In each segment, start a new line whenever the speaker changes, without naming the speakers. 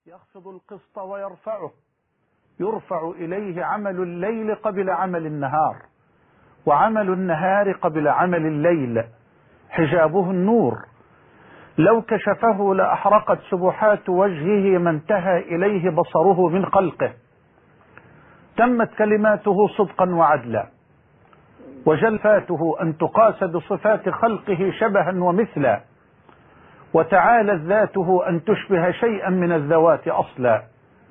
يخفض القسط ويرفعه، يرفع إليه عمل الليل قبل عمل النهار، وعمل النهار قبل عمل الليل، حجابه النور، لو كشفه لأحرقت سبحات وجهه ما انتهى إليه بصره من خلقه. تمت كلماته صدقا وعدلا، وجلفاته أن تقاس بصفات خلقه شبها ومثلا، وتعالت ذاته أن تشبه شيئا من الذوات أصلا،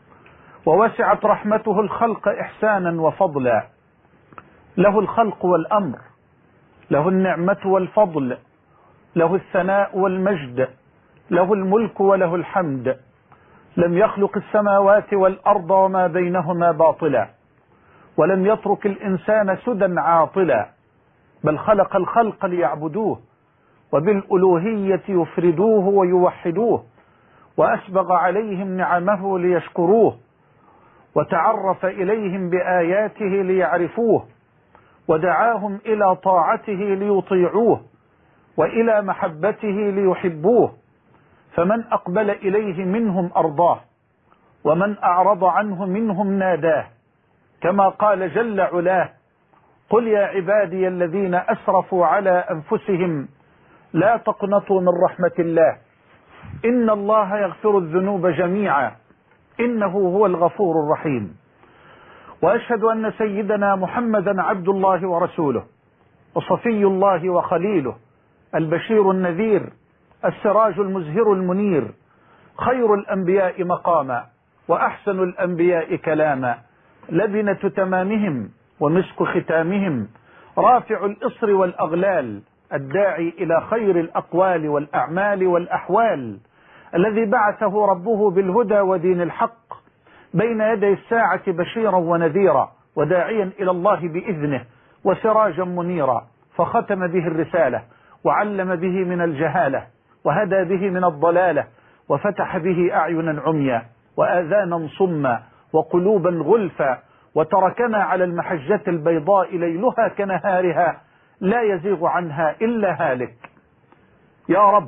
ووسعت رحمته الخلق إحسانا وفضلا. له الخلق والأمر، له النعمة والفضل، له الثناء والمجد، له الملك وله الحمد. لم يخلق السماوات والأرض وما بينهما باطلا، ولم يترك الإنسان سدى عاطلا، بل خلق الخلق ليعبدوه، وبالألوهية يفردوه ويوحدوه، وأسبغ عليهم نعمه ليشكروه، وتعرف إليهم بآياته ليعرفوه، ودعاهم إلى طاعته ليطيعوه، وإلى محبته ليحبوه. فمن أقبل إليه منهم أرضاه، ومن أعرض عنه منهم ناداه، كما قال جل علاه: قل يا عبادي الذين أسرفوا على أنفسهم لا تقنطوا من رحمة الله إن الله يغفر الذنوب جميعا إنه هو الغفور الرحيم. وأشهد أن سيدنا محمدا عبد الله ورسوله، وصفي الله وخليله، البشير النذير، السراج المزهر المنير، خير الأنبياء مقاما، وأحسن الأنبياء كلاما، لبنة تمامهم ومسك ختامهم، رافع الإصر والأغلال، الداعي إلى خير الأقوال والأعمال والأحوال، الذي بعثه ربه بالهدى ودين الحق بين يدي الساعة بشيرا ونذيرا، وداعيا إلى الله بإذنه، وسراجا منيرا، فختم به الرسالة، وعلم به من الجهالة، وهدى به من الضلالة، وفتح به أعينا عميا، وآذانا صما، وقلوبا غلفا، وتركنا على المحجة البيضاء ليلها كنهارها لا يزيغ عنها إلا هالك. يا رب،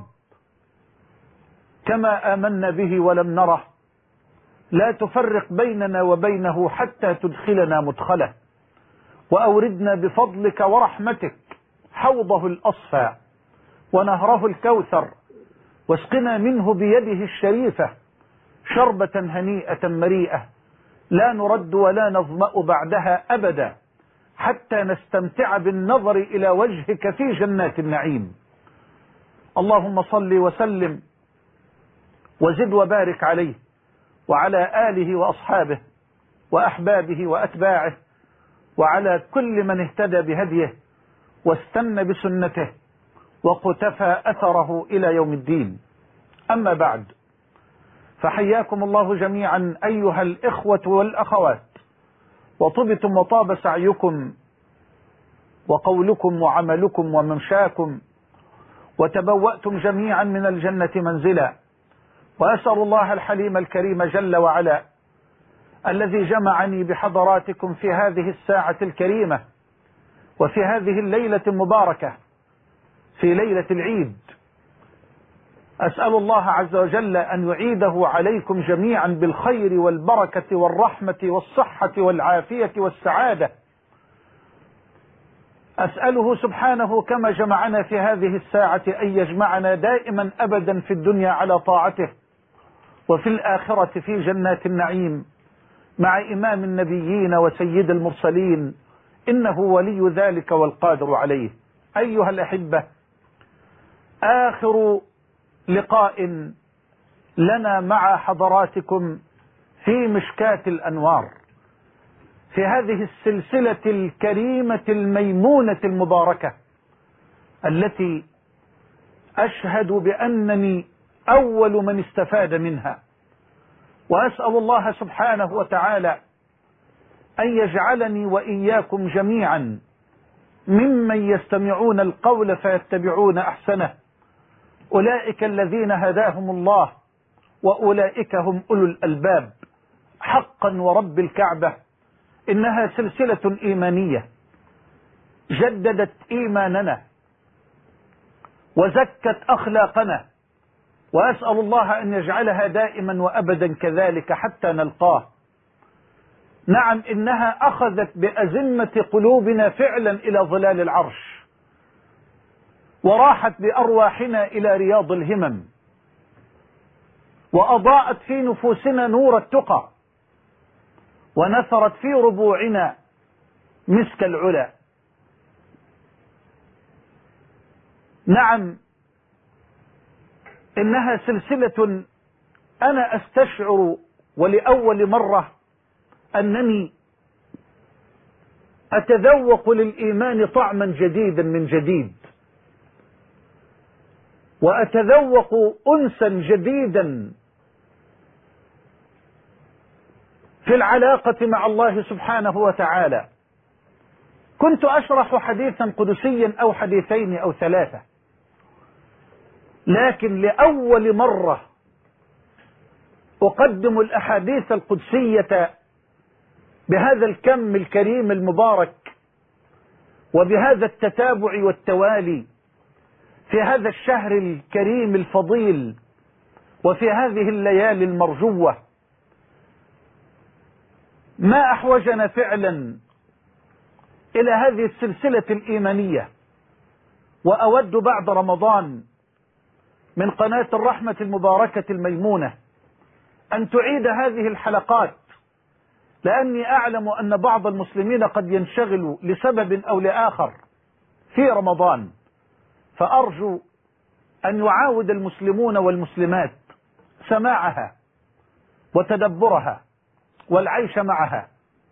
كما آمنا به ولم نره، لا تفرق بيننا وبينه حتى تدخلنا مدخله، وأوردنا بفضلك ورحمتك حوضه الأصفى ونهره الكوثر، واسقنا منه بيده الشريفة شربة هنيئة مريئة لا نرد ولا نظمأ بعدها أبدا، حتى نستمتع بالنظر إلى وجهك في جنات النعيم. اللهم صل وسلم وزد وبارك عليه وعلى آله وأصحابه وأحبابه وأتباعه، وعلى كل من اهتدى بهديه واستنى بسنته وقتفى أثره إلى يوم الدين. أما بعد، فحياكم الله جميعا أيها الإخوة والأخوات، وطبتم وطاب سعيكم وقولكم وعملكم وممشاكم، وتبوأتم جميعا من الجنة منزلا. وأسأل الله الحليم الكريم جل وعلا الذي جمعني بحضراتكم في هذه الساعة الكريمة وفي هذه الليلة المباركة، في ليلة العيد، أسأل الله عز وجل أن يعيده عليكم جميعا بالخير والبركة والرحمة والصحة والعافية والسعادة. أسأله سبحانه كما جمعنا في هذه الساعة أن يجمعنا دائما أبدا في الدنيا على طاعته، وفي الآخرة في جنات النعيم مع إمام النبيين وسيد المرسلين، إنه ولي ذلك والقادر عليه. أيها الأحبة، آخر لقاء لنا مع حضراتكم في مشكاة الأنوار، في هذه السلسلة الكريمة الميمونة المباركة التي أشهد بأنني أول من استفاد منها، وأسأل الله سبحانه وتعالى أن يجعلني وإياكم جميعا ممن يستمعون القول فيتبعون أحسنه، أولئك الذين هداهم الله وأولئك هم أولو الألباب. حقا ورب الكعبة، إنها سلسلة إيمانية جددت إيماننا وزكت أخلاقنا وأسأل الله أن يجعلها دائما وأبدا كذلك حتى نلقاه. نعم، إنها أخذت بأزمة قلوبنا فعلا إلى ظلال العرش، وراحت بأرواحنا إلى رياض الهمم، وأضاءت في نفوسنا نور التقى، ونثرت في ربوعنا مسك العلا. نعم، إنها سلسلة أنا أستشعر ولأول مرة أنني أتذوق للإيمان طعما جديدا من جديد، وأتذوق أنسا جديدا في العلاقة مع الله سبحانه وتعالى. كنت أشرح حديثا قدسيا أو حديثين أو ثلاثة، لكن لأول مرة أقدم الأحاديث القدسية بهذا الكم الكريم المبارك، وبهذا التتابع والتوالي في هذا الشهر الكريم الفضيل، وفي هذه الليالي المرجوة. ما أحوجنا فعلا إلى هذه السلسلة الإيمانية. وأود بعد رمضان من قناة الرحمة المباركة الميمونة أن تعيد هذه الحلقات، لأني أعلم أن بعض المسلمين قد ينشغلوا لسبب أو لآخر في رمضان، فأرجو أن يعاود المسلمون والمسلمات سماعها وتدبرها والعيش معها.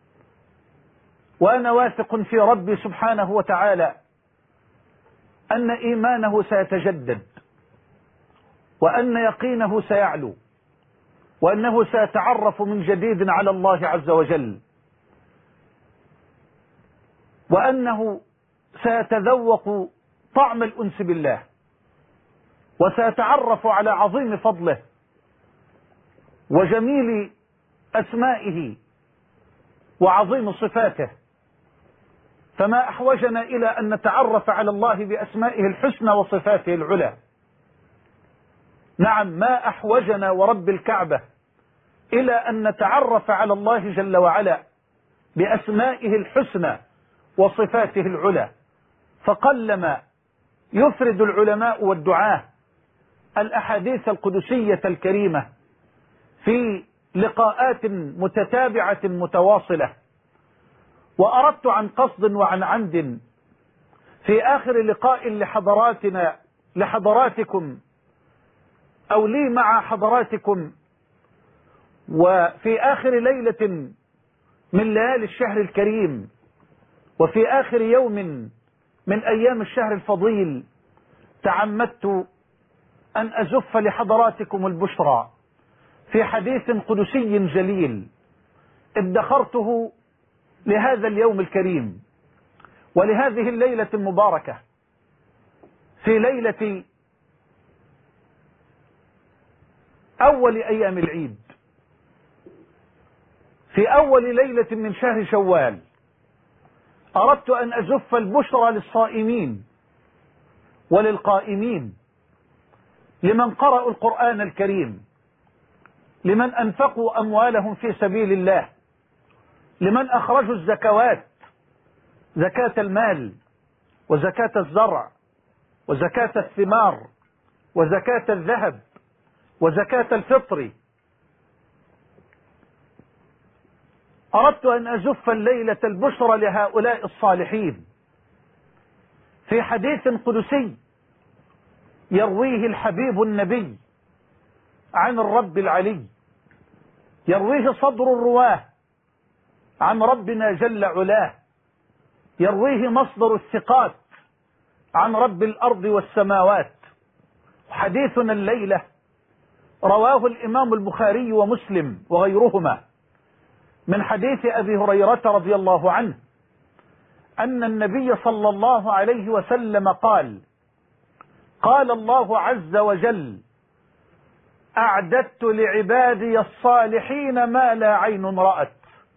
وأنا واثق في ربي سبحانه وتعالى أن إيمانه سيتجدد، وأن يقينه سيعلو، وأنه سيتعرف من جديد على الله عز وجل، وأنه سيتذوق طعم الأنس بالله، وسيتعرف على عظيم فضله وجميل أسمائه وعظيم صفاته. فما أحوجنا إلى أن نتعرف على الله بأسمائه الحسنى وصفاته العلى. نعم، ما أحوجنا ورب الكعبة إلى أن نتعرف على الله جل وعلا بأسمائه الحسنى وصفاته العلى. فقلما يفرد العلماء والدعاة الأحاديث القدسية الكريمة في لقاءات متتابعة متواصلة. وأردت عن قصد وعن عمد في آخر لقاء لحضراتكم أو لي مع حضراتكم، وفي آخر ليلة من ليالي الشهر الكريم، وفي آخر يوم من أيام الشهر الفضيل، تعمدت أن أزف لحضراتكم البشرى في حديث قدسي جليل ادخرته لهذا اليوم الكريم ولهذه الليلة المباركة، في ليلة أول أيام العيد، في أول ليلة من شهر شوال. أردت أن أزف البشرى للصائمين وللقائمين، لمن قرأوا القرآن الكريم، لمن أنفقوا أموالهم في سبيل الله، لمن أخرجوا الزكوات، زكاة المال وزكاة الزرع وزكاة الثمار وزكاة الذهب وزكاة الفطر. أردت أن أزف الليلة البشرى لهؤلاء الصالحين في حديث قدسي يرويه الحبيب النبي عن الرب العلي، يرويه صدر الرواه عن ربنا جل علاه، يرويه مصدر الثقات عن رب الأرض والسماوات. حديثنا الليلة رواه الإمام البخاري ومسلم وغيرهما من حديث أبي هريرة رضي الله عنه أن النبي صلى الله عليه وسلم قال: قال الله عز وجل: أعددت لعبادي الصالحين ما لا عين رأت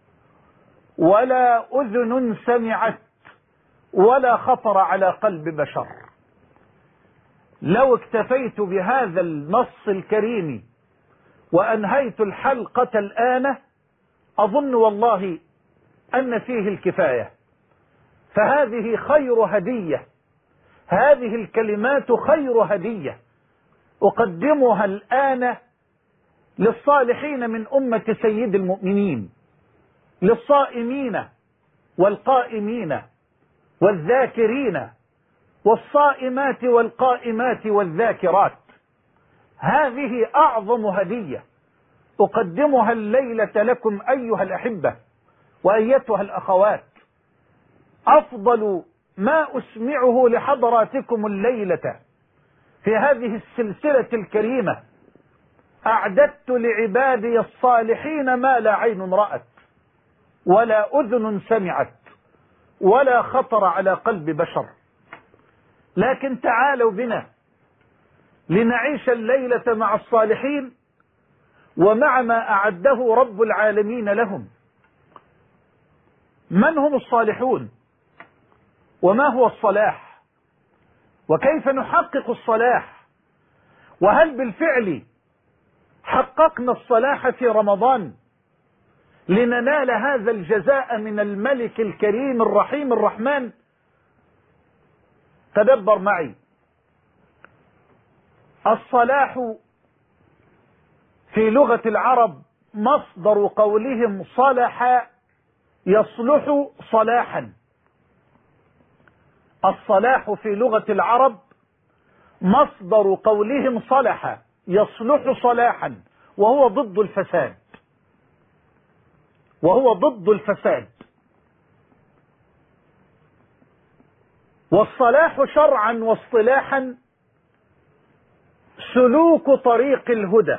ولا أذن سمعت ولا خطر على قلب بشر. لو اكتفيت بهذا النص الكريم وأنهيت الحلقة الآن أظن والله أن فيه الكفاية، فهذه خير هدية، هذه الكلمات خير هدية أقدمها الآن للصالحين من أمة سيد المؤمنين، للصائمين والقائمين والذاكرين والصائمات والقائمات والذاكرات. هذه أعظم هدية أقدمها الليلة لكم أيها الأحبة وأيتها الأخوات. أفضل ما أسمعه لحضراتكم الليلة في هذه السلسلة الكريمة: أعددت لعبادي الصالحين ما لا عين رأت ولا أذن سمعت ولا خطر على قلب بشر. لكن تعالوا بنا لنعيش الليلة مع الصالحين ومع ما أعده رب العالمين لهم. من هم الصالحون؟ وما هو الصلاح؟ وكيف نحقق الصلاح؟ وهل بالفعل حققنا الصلاح في رمضان لننال هذا الجزاء من الملك الكريم الرحيم الرحمن؟ تدبر معي. الصلاح في لغة العرب مصدر قولهم صلح يصلح صلاحا. الصلاح في لغة العرب مصدر قولهم صلح يصلح صلاحا، وهو ضد الفساد، وهو ضد الفساد. والصلاح شرعا واصطلاحا سلوك طريق الهدى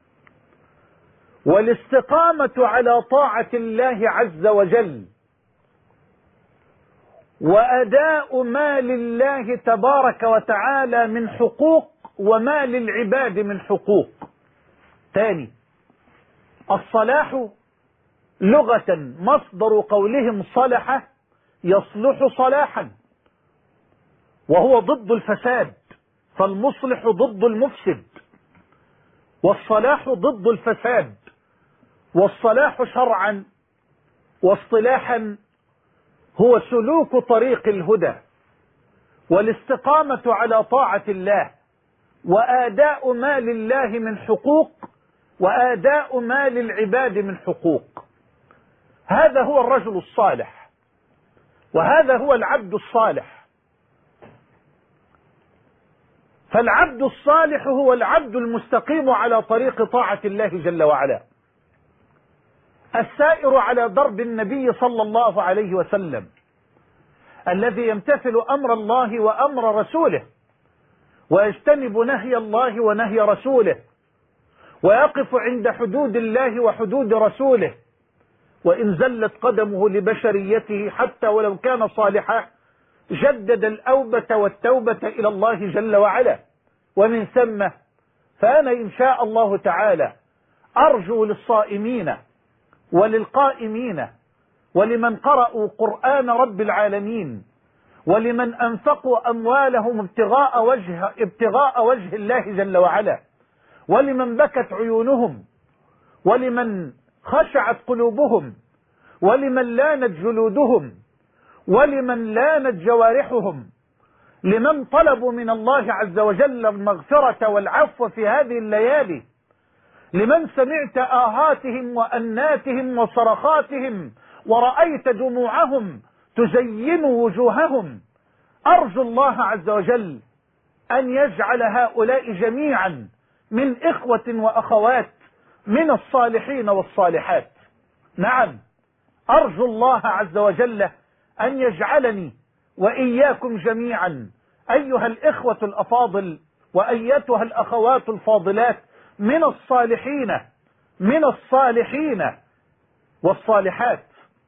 والاستقامة على طاعة الله عز وجل وأداء ما لله تبارك وتعالى من حقوق وما للعباد من حقوق. تاني، الصلاح لغة مصدر قولهم صلح يصلح صلاحا، وهو ضد الفساد، فالمصلح ضد المفسد والصلاح ضد الفساد. والصلاح شرعا واصطلاحا هو سلوك طريق الهدى والاستقامة على طاعة الله وآداء ما لله من حقوق وآداء ما للعباد من حقوق. هذا هو الرجل الصالح، وهذا هو العبد الصالح. فالعبد الصالح هو العبد المستقيم على طريق طاعة الله جل وعلا، السائر على درب النبي صلى الله عليه وسلم، الذي يمتثل أمر الله وأمر رسوله ويجتنب نهي الله ونهي رسوله ويقف عند حدود الله وحدود رسوله، وإن زلت قدمه لبشريته حتى ولو كان صالحا جدد الأوبة والتوبة إلى الله جل وعلا. ومن ثم فأنا إن شاء الله تعالى أرجو للصائمين وللقائمين ولمن قرأوا قرآن رب العالمين ولمن أنفقوا أموالهم ابتغاء وجه الله جل وعلا ولمن بكت عيونهم ولمن خشعت قلوبهم ولمن لانت جلودهم ولمن لانت جوارحهم، لمن طلبوا من الله عز وجل المغفرة والعفو في هذه الليالي، لمن سمعت آهاتهم وأناتهم وصرخاتهم ورأيت دموعهم تزين وجوههم. أرجو الله عز وجل أن يجعل هؤلاء جميعا من إخوة وأخوات من الصالحين والصالحات. نعم، أرجو الله عز وجل أن يجعلني وإياكم جميعا أيها الإخوة الأفاضل وأيتها الأخوات الفاضلات من الصالحين، من الصالحين والصالحات.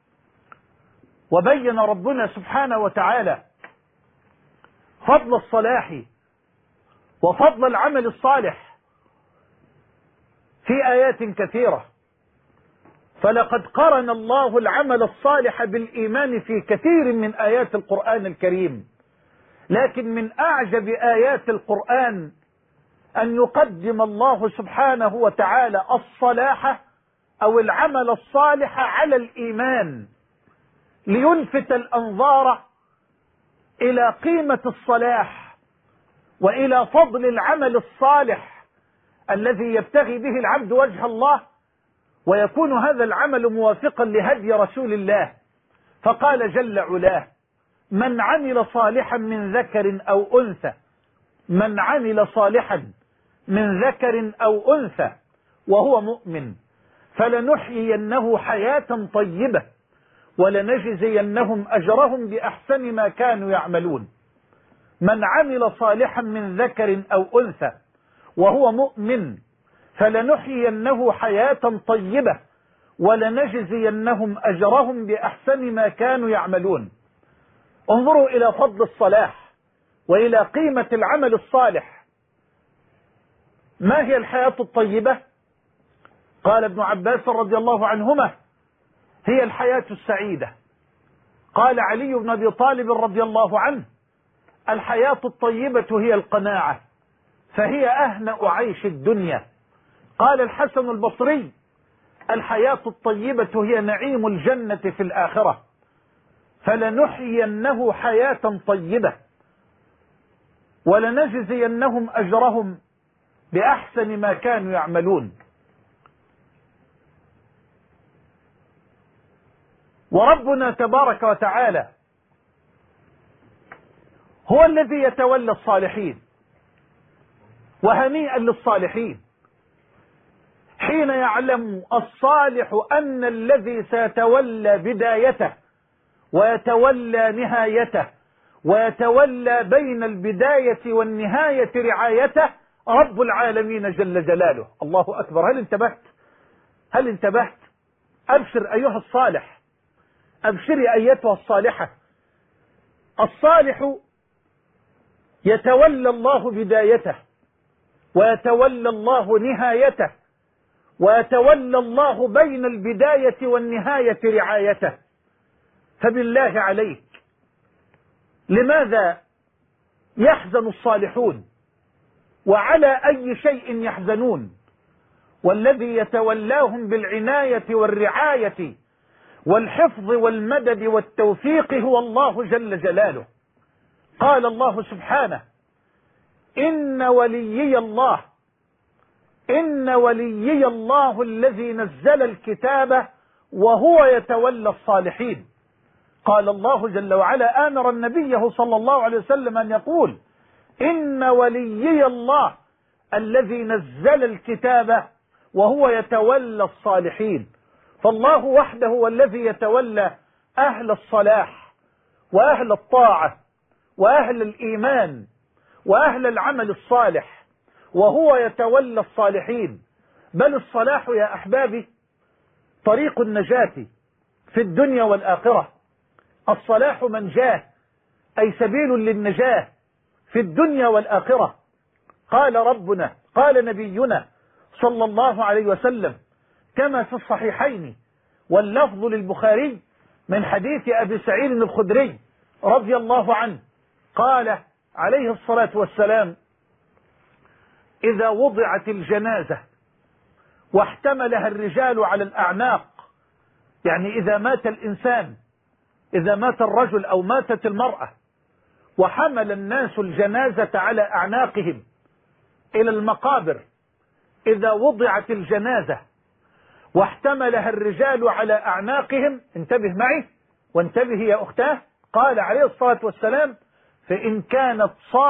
وبين ربنا سبحانه وتعالى فضل الصلاح وفضل العمل الصالح في آيات كثيرة، فلقد قرن الله العمل الصالح بالإيمان في كثير من آيات القرآن الكريم، لكن من أعجب آيات القرآن أن يقدم الله سبحانه وتعالى الصلاح أو العمل الصالح على الإيمان، ليلفت الأنظار إلى قيمة الصلاح وإلى فضل العمل الصالح الذي يبتغي به العبد وجه الله، ويكون هذا العمل موافقا لهدي رسول الله. فقال جل علاه: من عمل صالحا من ذكر أو أنثى، من عمل صالحا من ذكر أو أنثى وهو مؤمن فلنحيينه حياة طيبة ولنجزينهم أجرهم بأحسن ما كانوا يعملون. من عمل صالحا من ذكر أو أنثى وهو مؤمن فلنحيينه حياة طيبة ولنجزينهم أجرهم بأحسن ما كانوا يعملون. انظروا إلى فضل الصلاح وإلى قيمة العمل الصالح. ما هي الحياة الطيبة؟ قال ابن عباس رضي الله عنهما: هي الحياة السعيدة. قال علي بن أبي طالب رضي الله عنه: الحياة الطيبة هي القناعة، فهي أهنأ عيش الدنيا. قال الحسن البصري: الحياة الطيبة هي نعيم الجنة في الآخرة، فلنحيينه حياة طيبة ولنجزينهم أجرهم بأحسن ما كانوا يعملون. وربنا تبارك وتعالى هو الذي يتولى الصالحين، وهنيئا للصالحين حين يعلم الصالح أن الذي سيتولى بدايته ويتولى نهايته ويتولى بين البداية والنهاية رعايته رب العالمين جل جلاله. الله أكبر. هل انتبهت؟ أبشر أيها الصالح، أبشري أيتها الصالحة. الصالح يتولى الله بدايته ويتولى الله نهايته ويتولى الله بين البداية والنهاية رعايته. فبالله عليك، لماذا يحزن الصالحون؟ وعلى أي شيء يحزنون؟ والذي يتولاهم بالعناية والرعاية والحفظ والمدد والتوفيق هو الله جل جلاله. قال الله سبحانه: إن وليي الله الذي نزل الكتاب وهو يتولى الصالحين. قال الله جل وعلا: آمر النبي صلى الله عليه وسلم أن يقول: إن وليي الله الذي نزل الكتاب وهو يتولى الصالحين. فالله وحده هو الذي يتولى أهل الصلاح وأهل الطاعة وأهل الإيمان وأهل العمل الصالح، وهو يتولى الصالحين. بل الصلاح يا أحبابي طريق النجاة في الدنيا والآخرة. الصلاح منجاه، أي سبيل للنجاة في الدنيا والآخرة. قال نبينا صلى الله عليه وسلم كما في الصحيحين واللفظ للبخاري من حديث أبي سعيد الخدري رضي الله عنه، قال عليه الصلاة والسلام: إذا وضعت الجنازة واحتملها الرجال على الأعناق، يعني إذا مات الإنسان، إذا مات الرجل أو ماتت المرأة وحمل الناس الجنازة على أعناقهم إلى المقابر، إذا وضعت الجنازة واحتملها الرجال على أعناقهم، انتبه معي وانتبه يا أختاه، قال عليه الصلاة والسلام: فإن كانت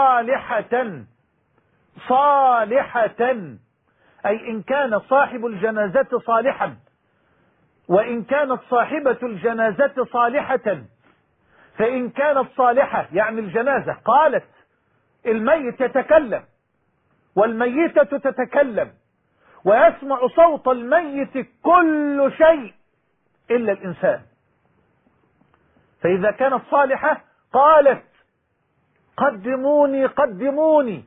صالحة أي إن كان صاحب الجنازة صالحا، وإن كانت صاحبة الجنازة صالحة. فإن كانت صالحة يعني الجنازة قالت، الميت يتكلم والميتة تتكلم ويسمع صوت الميت كل شيء إلا الإنسان. فإذا كانت صالحة قالت: قدموني قدموني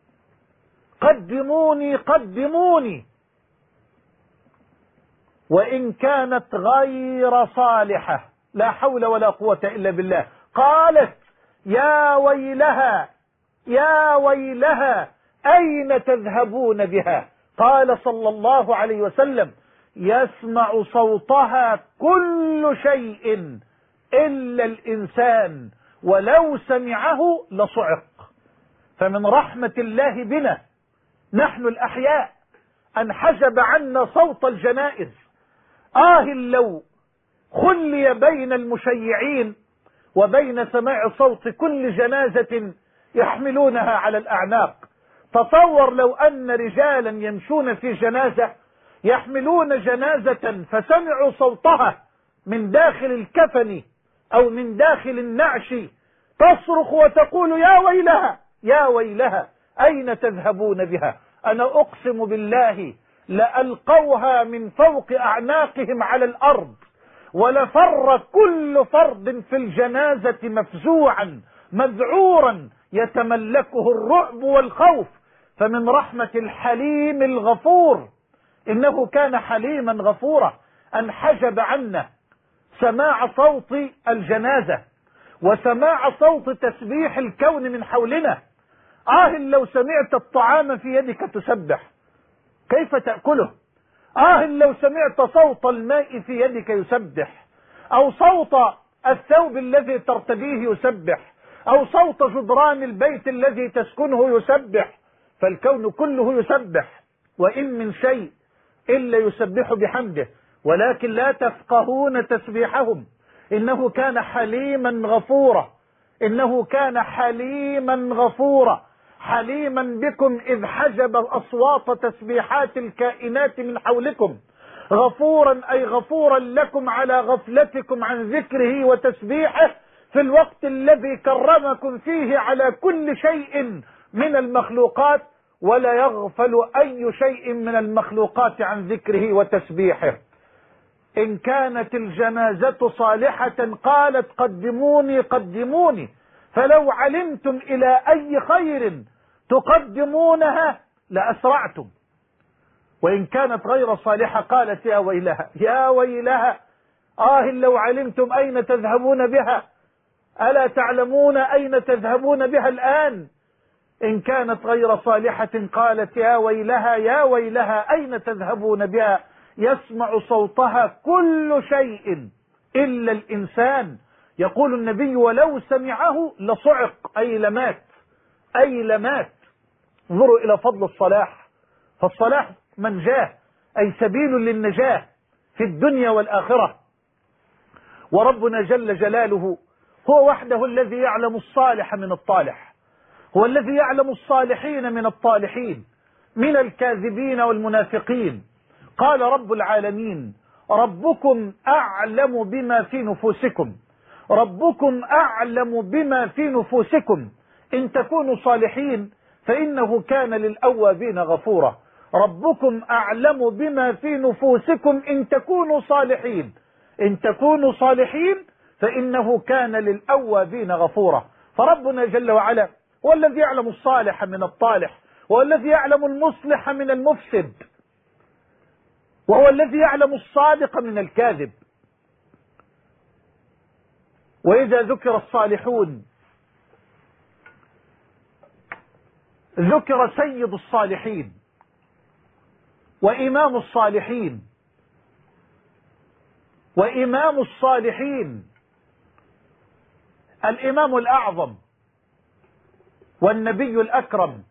قدموني قدموني. وإن كانت غير صالحة، لا حول ولا قوة إلا بالله، قالت: يا ويلها يا ويلها أين تذهبون بها؟ قال صلى الله عليه وسلم: يسمع صوتها كل شيء إلا الإنسان، ولو سمعه لصعق. فمن رحمة الله بنا نحن الأحياء أن حجب عنا صوت الجنائز. لو خلي بين المشيعين وبين سماع صوت كل جنازة يحملونها على الأعناق. تصور لو أن رجالا يمشون في جنازة يحملون جنازة فسمعوا صوتها من داخل الكفن أو من داخل النعش تصرخ وتقول: يا ويلها يا ويلها أين تذهبون بها؟ أنا أقسم بالله لألقوها من فوق أعناقهم على الأرض، ولفر كل فرد في الجنازة مفزوعا مذعورا يتملكه الرعب والخوف. فمن رحمة الحليم الغفور، إنه كان حليما غفورا، أن حجب عنا سماع صوت الجنازة وسماع صوت تسبيح الكون من حولنا. لو سمعت الطعام في يدك تسبح كيف تأكله؟ لو سمعت صوت الماء في يدك يسبح، أو صوت الثوب الذي ترتديه يسبح، أو صوت جدران البيت الذي تسكنه يسبح. فالكون كله يسبح، وإن من شيء إلا يسبح بحمده ولكن لا تفقهون تسبيحهم. إنه كان حليما غفورا، إنه كان حليما غفورا، حليما بكم إذ حجب أصوات تسبيحات الكائنات من حولكم، غفورا أي غفورا لكم على غفلتكم عن ذكره وتسبيحه في الوقت الذي كرمكم فيه على كل شيء من المخلوقات، ولا يغفل أي شيء من المخلوقات عن ذكره وتسبيحه. إن كانت الجنازة صالحة قالت: قدموني قدموني، فلو علمتم إلى أي خير تقدمونها لأسرعتم. وإن كانت غير صالحة قالت: يا ويلها يا ويلها لو علمتم أين تذهبون بها، ألا تعلمون أين تذهبون بها الآن؟ إن كانت غير صالحة قالت: يا ويلها يا ويلها أين تذهبون بها، يسمع صوتها كل شيء إلا الإنسان. يقول النبي: ولو سمعه لصعق، أي لمات أي لمات. انظروا إلى فضل الصلاح، فالصلاح منجاه أي سبيل للنجاة في الدنيا والآخرة. وربنا جل جلاله هو وحده الذي يعلم الصالح من الطالح، هو الذي يعلم الصالحين من الطالحين، من الكاذبين والمنافقين. قال رب العالمين: ربكم أعلم بما في نفوسكم، ربكم أعلم بما في نفوسكم إن تكونوا صالحين فإنه كان للأوابين غفورا. ربكم أعلم بما في نفوسكم إن تكونوا صالحين، إن تكونوا صالحين فإنه كان للأوابين غفورا. فربنا جل وعلا هو الذي يعلم الصالح من الطالح، وهو الذي يعلم المصلح من المفسد، وهو الذي يعلم الصادق من الكاذب. وإذا ذكر الصالحون ذكر سيد الصالحين وإمام الصالحين، وإمام الصالحين الإمام الأعظم والنبي الأكرم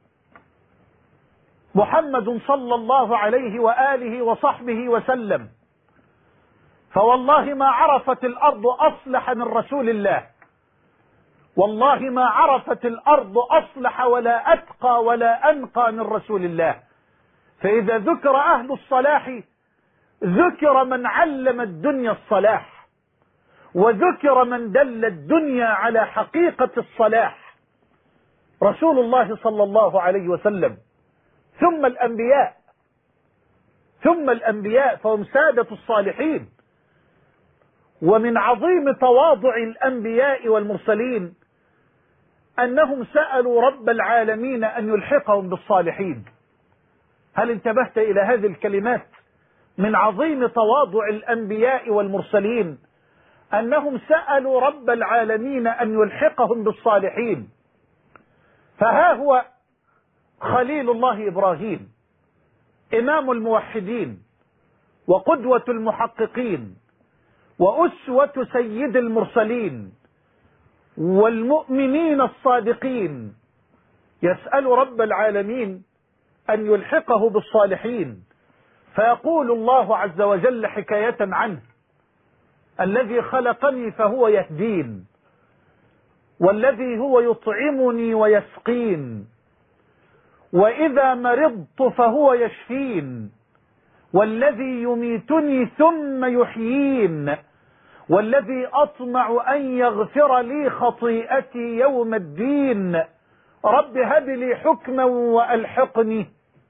محمد صلى الله عليه وآله وصحبه وسلم. فوالله ما عرفت الأرض أصلح من رسول الله، والله ما عرفت الأرض أصلح ولا أتقى ولا أنقى من رسول الله. فإذا ذكر أهل الصلاح ذكر من علم الدنيا الصلاح، وذكر من دل الدنيا على حقيقة الصلاح، رسول الله صلى الله عليه وسلم، ثم الأنبياء، ثم الأنبياء فهم سادة الصالحين. ومن عظيم تواضع الأنبياء والمرسلين أنهم سألوا رب العالمين أن يلحقهم بالصالحين. هل انتبهت إلى هذه الكلمات؟ من عظيم تواضع الأنبياء والمرسلين أنهم سألوا رب العالمين أن يلحقهم بالصالحين. فها هو خليل الله إبراهيم إمام الموحدين وقدوة المحققين وأسوة سيد المرسلين والمؤمنين الصادقين، يسأل رب العالمين أن يلحقه بالصالحين، فيقول الله عز وجل حكاية عنه: الذي خلقني فهو يهدين، والذي هو يطعمني ويسقين، وإذا مرضت فهو يشفين، والذي يميتني ثم يحيين، والذي أطمع أن يغفر لي خطيئتي يوم الدين، رب هب لي حكما وألحقني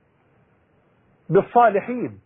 بالصالحين.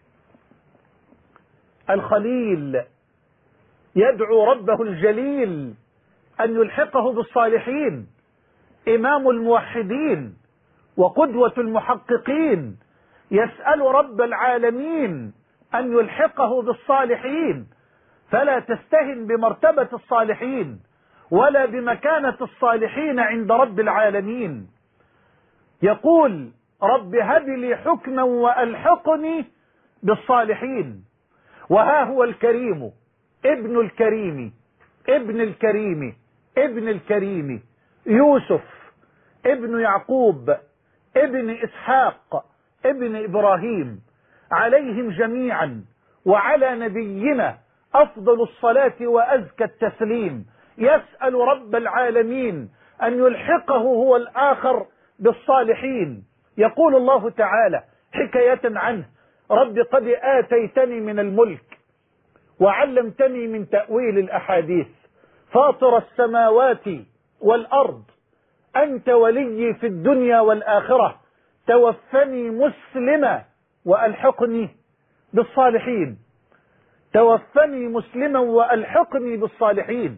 الخليل يدعو ربه الجليل أن يلحقه بالصالحين، إمام الموحدين وقدوة المحققين، يسأل رب العالمين أن يلحقه بالصالحين، فلا تستهن بمرتبة الصالحين ولا بمكانة الصالحين عند رب العالمين. يقول: رب هب لي حكما وألحقني بالصالحين. وها هو الكريم ابن الكريم ابن الكريم ابن الكريم يوسف ابن يعقوب ابن إسحاق ابن إبراهيم، عليهم جميعا وعلى نبينا أفضل الصلاة وأزكى التسليم، يسأل رب العالمين أن يلحقه هو الآخر بالصالحين. يقول الله تعالى حكاية عنه: رب قد آتيتني من الملك وعلمتني من تأويل الأحاديث، فاطر السماوات والأرض، أنت ولي في الدنيا والآخرة، توفني مسلما وألحقني بالصالحين. توفني مسلما وألحقني بالصالحين.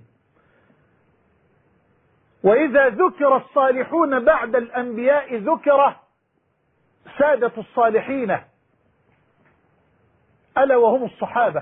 وإذا ذكر الصالحون بعد الأنبياء ذكر سادة الصالحين، ألا وهم الصحابة.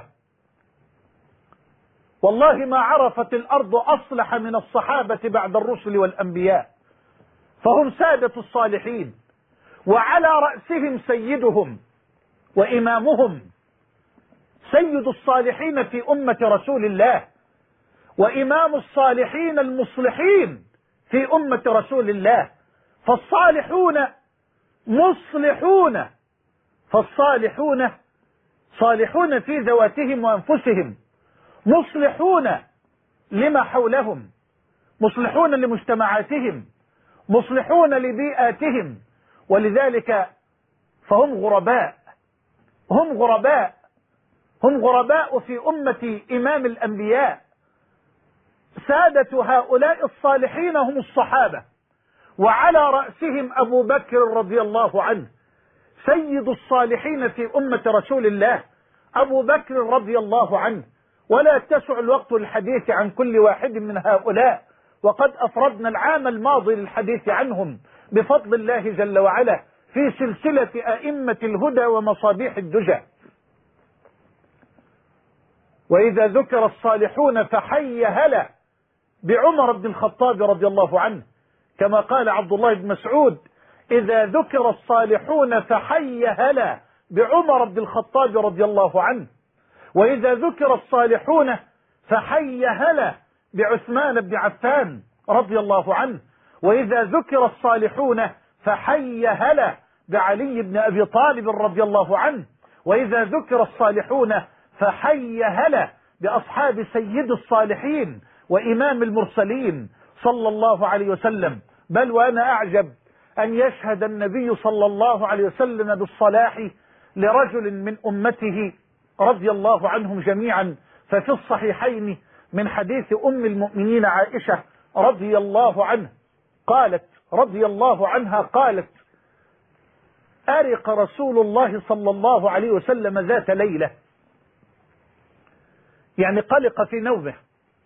والله ما عرفت الأرض أصلح من الصحابة بعد الرسل والأنبياء، فهم سادة الصالحين، وعلى رأسهم سيدهم وإمامهم سيد الصالحين في أمة رسول الله، وإمام الصالحين المصلحين في أمة رسول الله. فالصالحون مصلحون، فالصالحون صالحون في ذواتهم وأنفسهم، مصلحون لما حولهم، مصلحون لمجتمعاتهم، مصلحون لبيئاتهم، ولذلك فهم غرباء، هم غرباء، هم غرباء في أمة إمام الأنبياء. سادة هؤلاء الصالحين هم الصحابة، وعلى رأسهم أبو بكر رضي الله عنه سيد الصالحين في أمة رسول الله، أبو بكر رضي الله عنه. ولا يتسع الوقت للحديث عن كل واحد من هؤلاء، وقد أفردنا العام الماضي للحديث عنهم بفضل الله جل وعلا في سلسلة أئمة الهدى ومصابيح الدجى. وإذا ذكر الصالحون فحي هلا بعمر بن الخطاب رضي الله عنه، كما قال عبد الله بن مسعود: إذا ذكر الصالحون فحي هلا بعمر بن الخطاب رضي الله عنه. وإذا ذكر الصالحون فحي هلا بعثمان بن عفان رضي الله عنه. وإذا ذكر الصالحون فحي هلا بعلي بن أبي طالب رضي الله عنه. وإذا ذكر الصالحون فحي هلا بأصحاب سيد الصالحين وإمام المرسلين صلى الله عليه وسلم. بل وأنا أعجب أن يشهد النبي صلى الله عليه وسلم بالصلاح لرجل من أمته رضي الله عنهم جميعا. ففي الصحيحين من حديث أم المؤمنين عائشة رضي الله عنه قالت رضي الله عنها قالت: أرق رسول الله صلى الله عليه وسلم ذات ليلة، يعني قلق في نومه،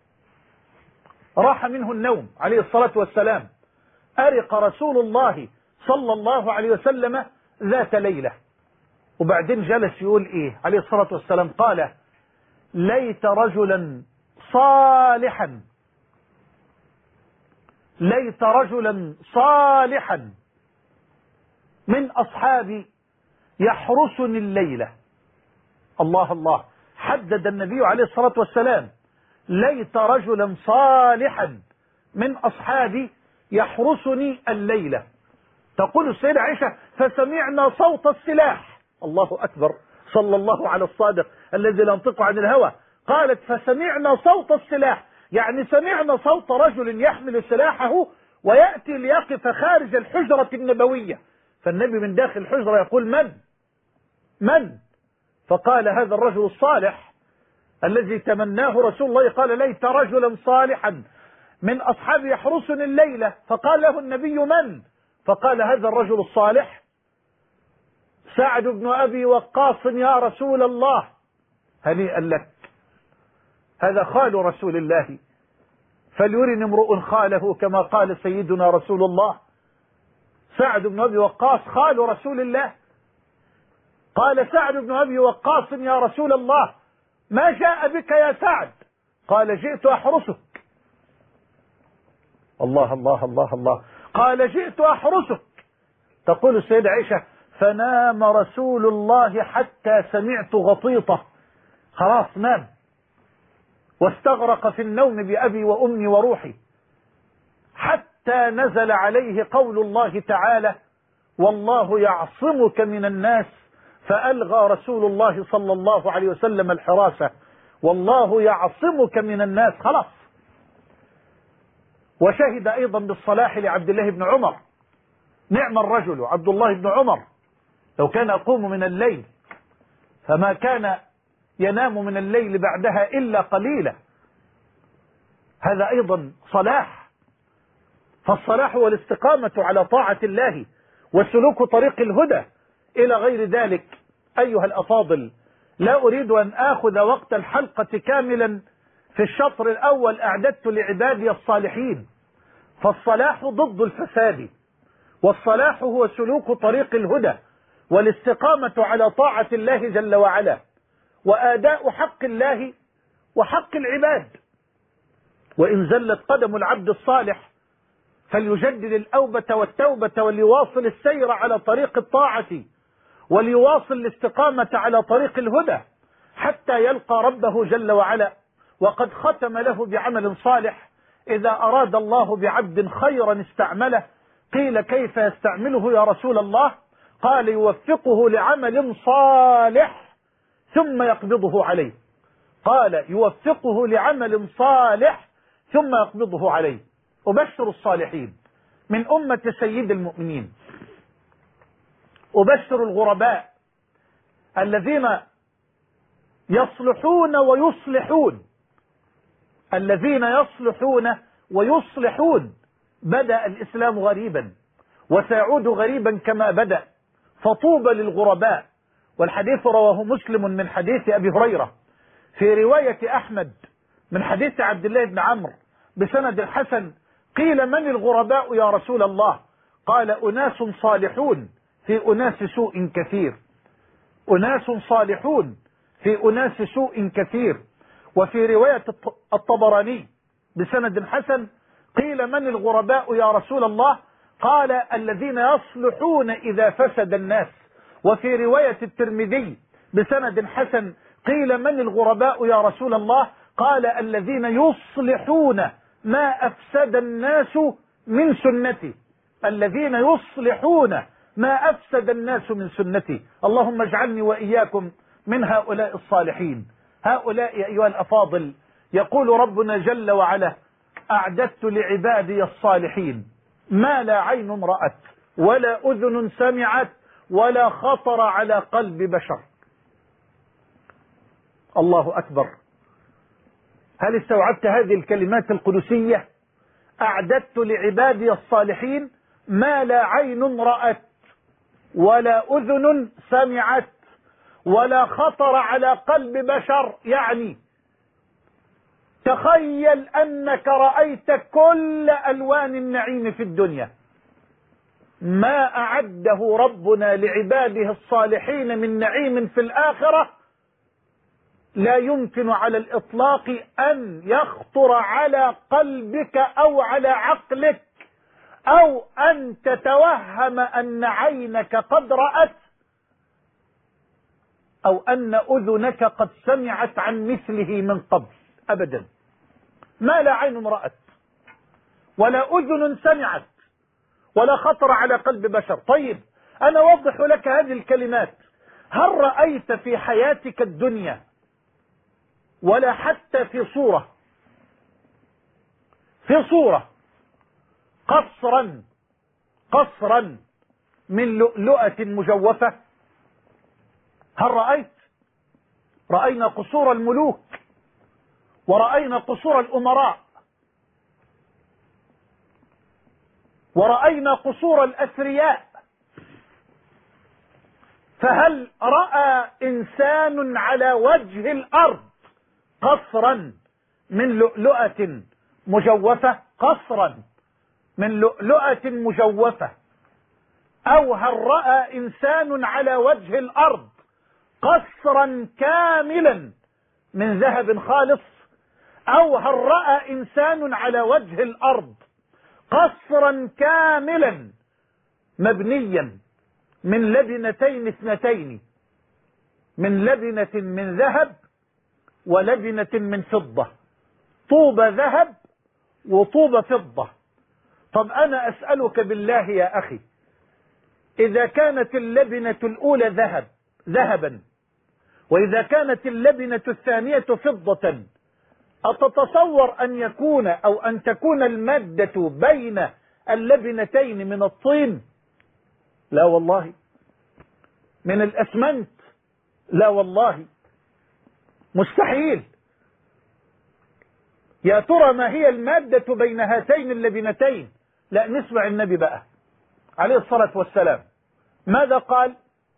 راح منه النوم عليه الصلاة والسلام. أرق رسول الله صلى الله عليه وسلم ذات ليلة. وبعدين جلس يقول إيه عليه الصلاة والسلام؟ قال: ليت رجلا صالحا، ليت رجلا صالحا من أصحابي يحرسني الليلة. الله الله، حدد النبي عليه الصلاة والسلام: ليت رجلا صالحا من أصحابي يحرسني الليلة. تقول السيدة عائشة: فسمعنا صوت السلاح. الله أكبر، صلى الله على الصادق الذي لا ينطق عن الهوى. قالت: فسمعنا صوت السلاح، يعني سمعنا صوت رجل يحمل سلاحه ويأتي ليقف خارج الحجرة النبوية. فالنبي من داخل الحجرة يقول: من؟ فقال: هذا الرجل الصالح الذي تمناه رسول الله. قال: ليت رجلا صالحا من أصحابي يحرسني الليلة. فقال له النبي: من؟ فقال: هذا الرجل الصالح سعد بن أبي وقاص يا رسول الله. هنيئا لك، هذا خال رسول الله، فليرن امرؤ خاله كما قال سيدنا رسول الله. سعد بن أبي وقاص خال رسول الله. قال سعد بن أبي وقاص: يا رسول الله، ما جاء بك يا سعد؟ قال: جئت أحرسك. الله الله الله الله، قال: جئت أحرسك. تقول السيدة عائشة: فنام رسول الله حتى سمعت غطيطه. خلاص نام واستغرق في النوم بأبي وأمي وروحي، حتى نزل عليه قول الله تعالى: والله يعصمك من الناس، فألغى رسول الله صلى الله عليه وسلم الحراسة. والله يعصمك من الناس، خلاص. وشهد أيضا بالصلاح لعبد الله بن عمر: نعم الرجل عبد الله بن عمر، لو كان يقوم من الليل فما كان ينام من الليل بعدها إلا قليلا. هذا أيضا صلاح. فالصلاح هو الاستقامة على طاعة الله وسلوك طريق الهدى إلى غير ذلك. أيها الأفاضل، لا أريد أن آخذ وقت الحلقة كاملا. في الشطر الأول أعددت لعبادي الصالحين. فالصلاح ضد الفساد، والصلاح هو سلوك طريق الهدى والاستقامة على طاعة الله جل وعلا، وآداء حق الله وحق العباد. وإن زلت قدم العبد الصالح فليجدد الأوبة والتوبة، وليواصل السير على طريق الطاعة، وليواصل الاستقامة على طريق الهدى حتى يلقى ربه جل وعلا وقد ختم له بعمل صالح. إذا أراد الله بعبد خيرا استعمله. قيل: كيف يستعمله يا رسول الله؟ قال: يوفقه لعمل صالح ثم يقبضه عليه. قال: يوفقه لعمل صالح ثم يقبضه عليه. أبشر الصالحين من أمة سيد المؤمنين، أبشر الغرباء الذين يصلحون ويصلحون، الذين يصلحون ويصلحون. بدأ الإسلام غريبا وسيعود غريبا كما بدأ، فطوبى للغرباء. والحديث رواه مسلم من حديث أبي هريرة، في رواية أحمد من حديث عبد الله بن عمرو بسند الحسن: قيل: من الغرباء يا رسول الله؟ قال: أناس صالحون في أناس سوء كثير. أناس صالحون في أناس سوء كثير. وفي رواية الطبراني بسند حسن: قيل: من الغرباء يا رسول الله؟ قال: الذين يصلحون إذا فسد الناس. وفي رواية الترمذي بسند حسن: قيل: من الغرباء يا رسول الله؟ قال: الذين يصلحون ما أفسد الناس من سنتي. الذين يصلحون ما أفسد الناس من سنتي. اللهم اجعلني وإياكم من هؤلاء الصالحين. هؤلاء أيها الأفاضل يقول ربنا جل وعلا: أعددت لعبادي الصالحين ما لا عين رأت ولا أذن سمعت ولا خطر على قلب بشر. الله أكبر. هل استوعبت هذه الكلمات القدسية؟ أعددت لعبادي الصالحين ما لا عين رأت ولا أذن سمعت ولا خطر على قلب بشر. يعني تخيل أنك رأيت كل ألوان النعيم في الدنيا، ما أعده ربنا لعباده الصالحين من نعيم في الآخرة لا يمكن على الإطلاق أن يخطر على قلبك أو على عقلك أو أن تتوهم أن عينك قد رأت أو أن أذنك قد سمعت عن مثله من قبل. أبدا، ما لا عين رأت ولا أذن سمعت ولا خطر على قلب بشر. طيب، أنا أوضح لك هذه الكلمات. هل رأيت في حياتك الدنيا ولا حتى في صورة قصرا من لؤلؤة مجوفة؟ هل رأيت؟ رأينا قصور الملوك ورأينا قصور الأمراء ورأينا قصور الأثرياء، فهل رأى إنسان على وجه الأرض قصرا من لؤلؤة مجوفة؟ قصرا من لؤلؤة مجوفة. أو هل رأى إنسان على وجه الأرض قصرا كاملا من ذهب خالص؟ أو هل رأى إنسان على وجه الأرض قصرا كاملا مبنيا من لبنتين اثنتين، من لبنة من ذهب ولبنة من فضة، طوب ذهب وطوب فضة؟ طب أنا أسألك بالله يا أخي، إذا كانت اللبنة الأولى ذهبا وإذا كانت اللبنة الثانية فضة، أتتصور أن يكون أو أن تكون المادة بين اللبنتين من الطين؟ لا والله. من الأسمنت؟ لا والله، مستحيل. يا ترى ما هي المادة بين هاتين اللبنتين؟ لا، نسمع النبي بقى عليه الصلاة والسلام ماذا قال.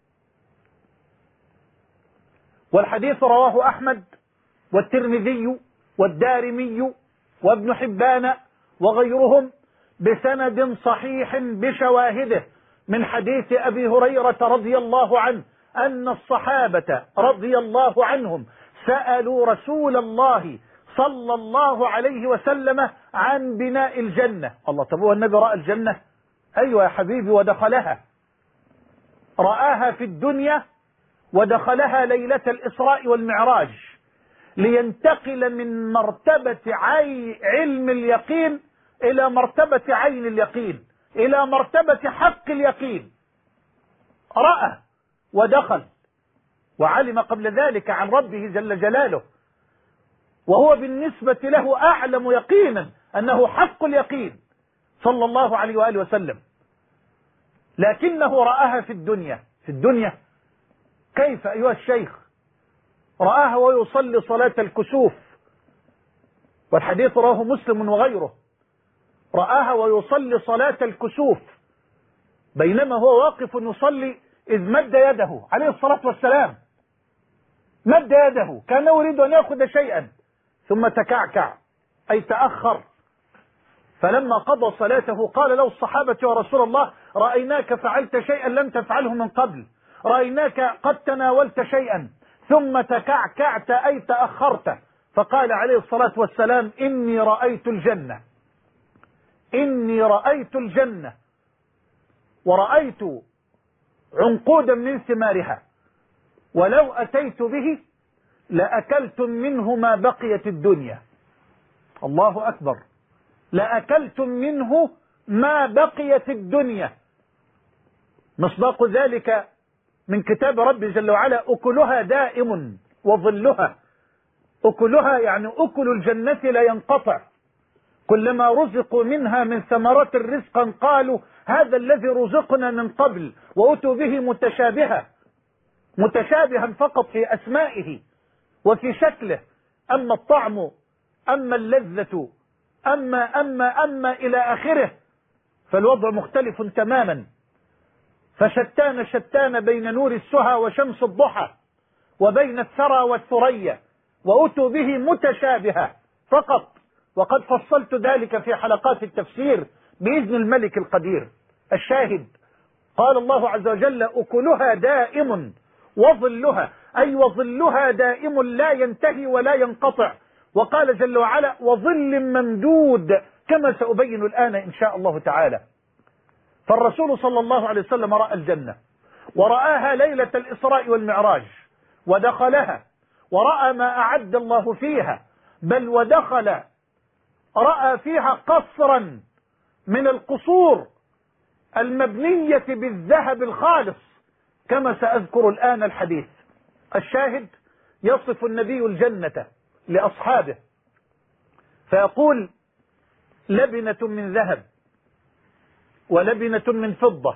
والحديث رواه أحمد والترمذي والدارمي وابن حبان وغيرهم بسند صحيح بشواهده من حديث أبي هريرة رضي الله عنه أن الصحابة رضي الله عنهم سألوا رسول الله صلى الله عليه وسلم عن بناء الجنة. الله، طب هو النبي رأى الجنة؟ أيوة يا حبيبي، ودخلها، رآها في الدنيا ودخلها ليلة الإسراء والمعراج لينتقل من مرتبة علم اليقين إلى مرتبة عين اليقين، إلى مرتبة حق اليقين. رأى ودخل وعلم قبل ذلك عن ربه جل جلاله، وهو بالنسبة له أعلم يقينا أنه حق اليقين صلى الله عليه وآله وسلم، لكنه رآها في الدنيا. كيف أيها الشيخ؟ رآها ويصلي صلاة الكسوف، والحديث رواه مسلم وغيره. رآها ويصلي صلاة الكسوف بينما هو واقف يصلي، إذ مد يده عليه الصلاة والسلام، مد يده كان يريد أن يأخذ شيئا ثم تكعكع أي تأخر. فلما قضى صلاته قال له الصحابة: يا رسول الله، رأيناك فعلت شيئا لم تفعله من قبل، رأيناك قد تناولت شيئا ثم تكعكعت أي تأخرت. فقال عليه الصلاة والسلام: إني رأيت الجنة ورأيت عنقودا من ثمارها، ولو أتيت به لأكلتم منه ما بقيت الدنيا. الله أكبر، لأكلتم منه ما بقيت الدنيا. مصداق ذلك من كتاب ربي جل وعلا: أكلها دائم وظلها. أكلها يعني أكل الجنة لا ينقطع، كلما رزقوا منها من ثمرات رزقا قالوا هذا الذي رزقنا من قبل، وأتوا به متشابها فقط في أسمائه وفي شكله، أما الطعم أما اللذة أما إلى آخره، فالوضع مختلف تماما. فشتان بين نور السهى وشمس الضحى، وبين الثرى والثريا، وأتوا به متشابها فقط. وقد فصلت ذلك في حلقات التفسير بإذن الملك القدير. الشاهد، قال الله عز وجل: أكلها دائم وظلها، أي وظلها دائم لا ينتهي ولا ينقطع. وقال جل وعلا وظل ممدود، كما سأبين الآن إن شاء الله تعالى. فالرسول صلى الله عليه وسلم رأى الجنة، ورآها ليلة الإسراء والمعراج، ودخلها ورأى ما أعد الله فيها، بل ودخل رأى فيها قصرا من القصور المبنية بالذهب الخالص، كما سأذكر الآن الحديث. الشاهد: يصف النبي الجنة لأصحابه فيقول لبنة من ذهب ولبنة من فضة.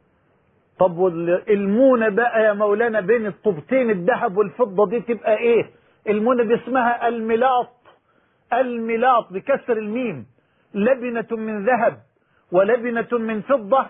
طب المونة بقى يا مولانا بين الطوبتين الذهب والفضة دي تبقى ايه؟ المونة دي اسمها الملاط، الملاط بكسر الميم. لبنة من ذهب ولبنة من فضة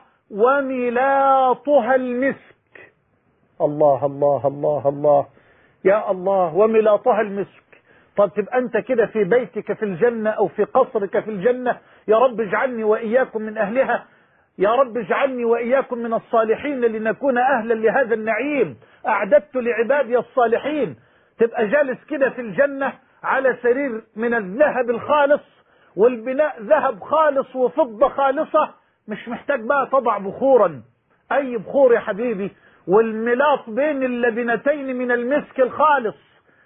وملاطها المسك. الله الله الله الله يا الله، وملاطها المسك. طب تبقى انت كده في بيتك في الجنة او في قصرك في الجنة، يا رب اجعلني واياكم من اهلها، يا رب اجعلني واياكم من الصالحين لنكون اهلا لهذا النعيم اعددت لعبادي الصالحين. تبقى جالس كده في الجنة على سرير من الذهب الخالص، والبناء ذهب خالص وفضة خالصة، مش محتاج بقى تضع بخورا، اي بخور يا حبيبي، والملاط بين اللبنتين من المسك الخالص.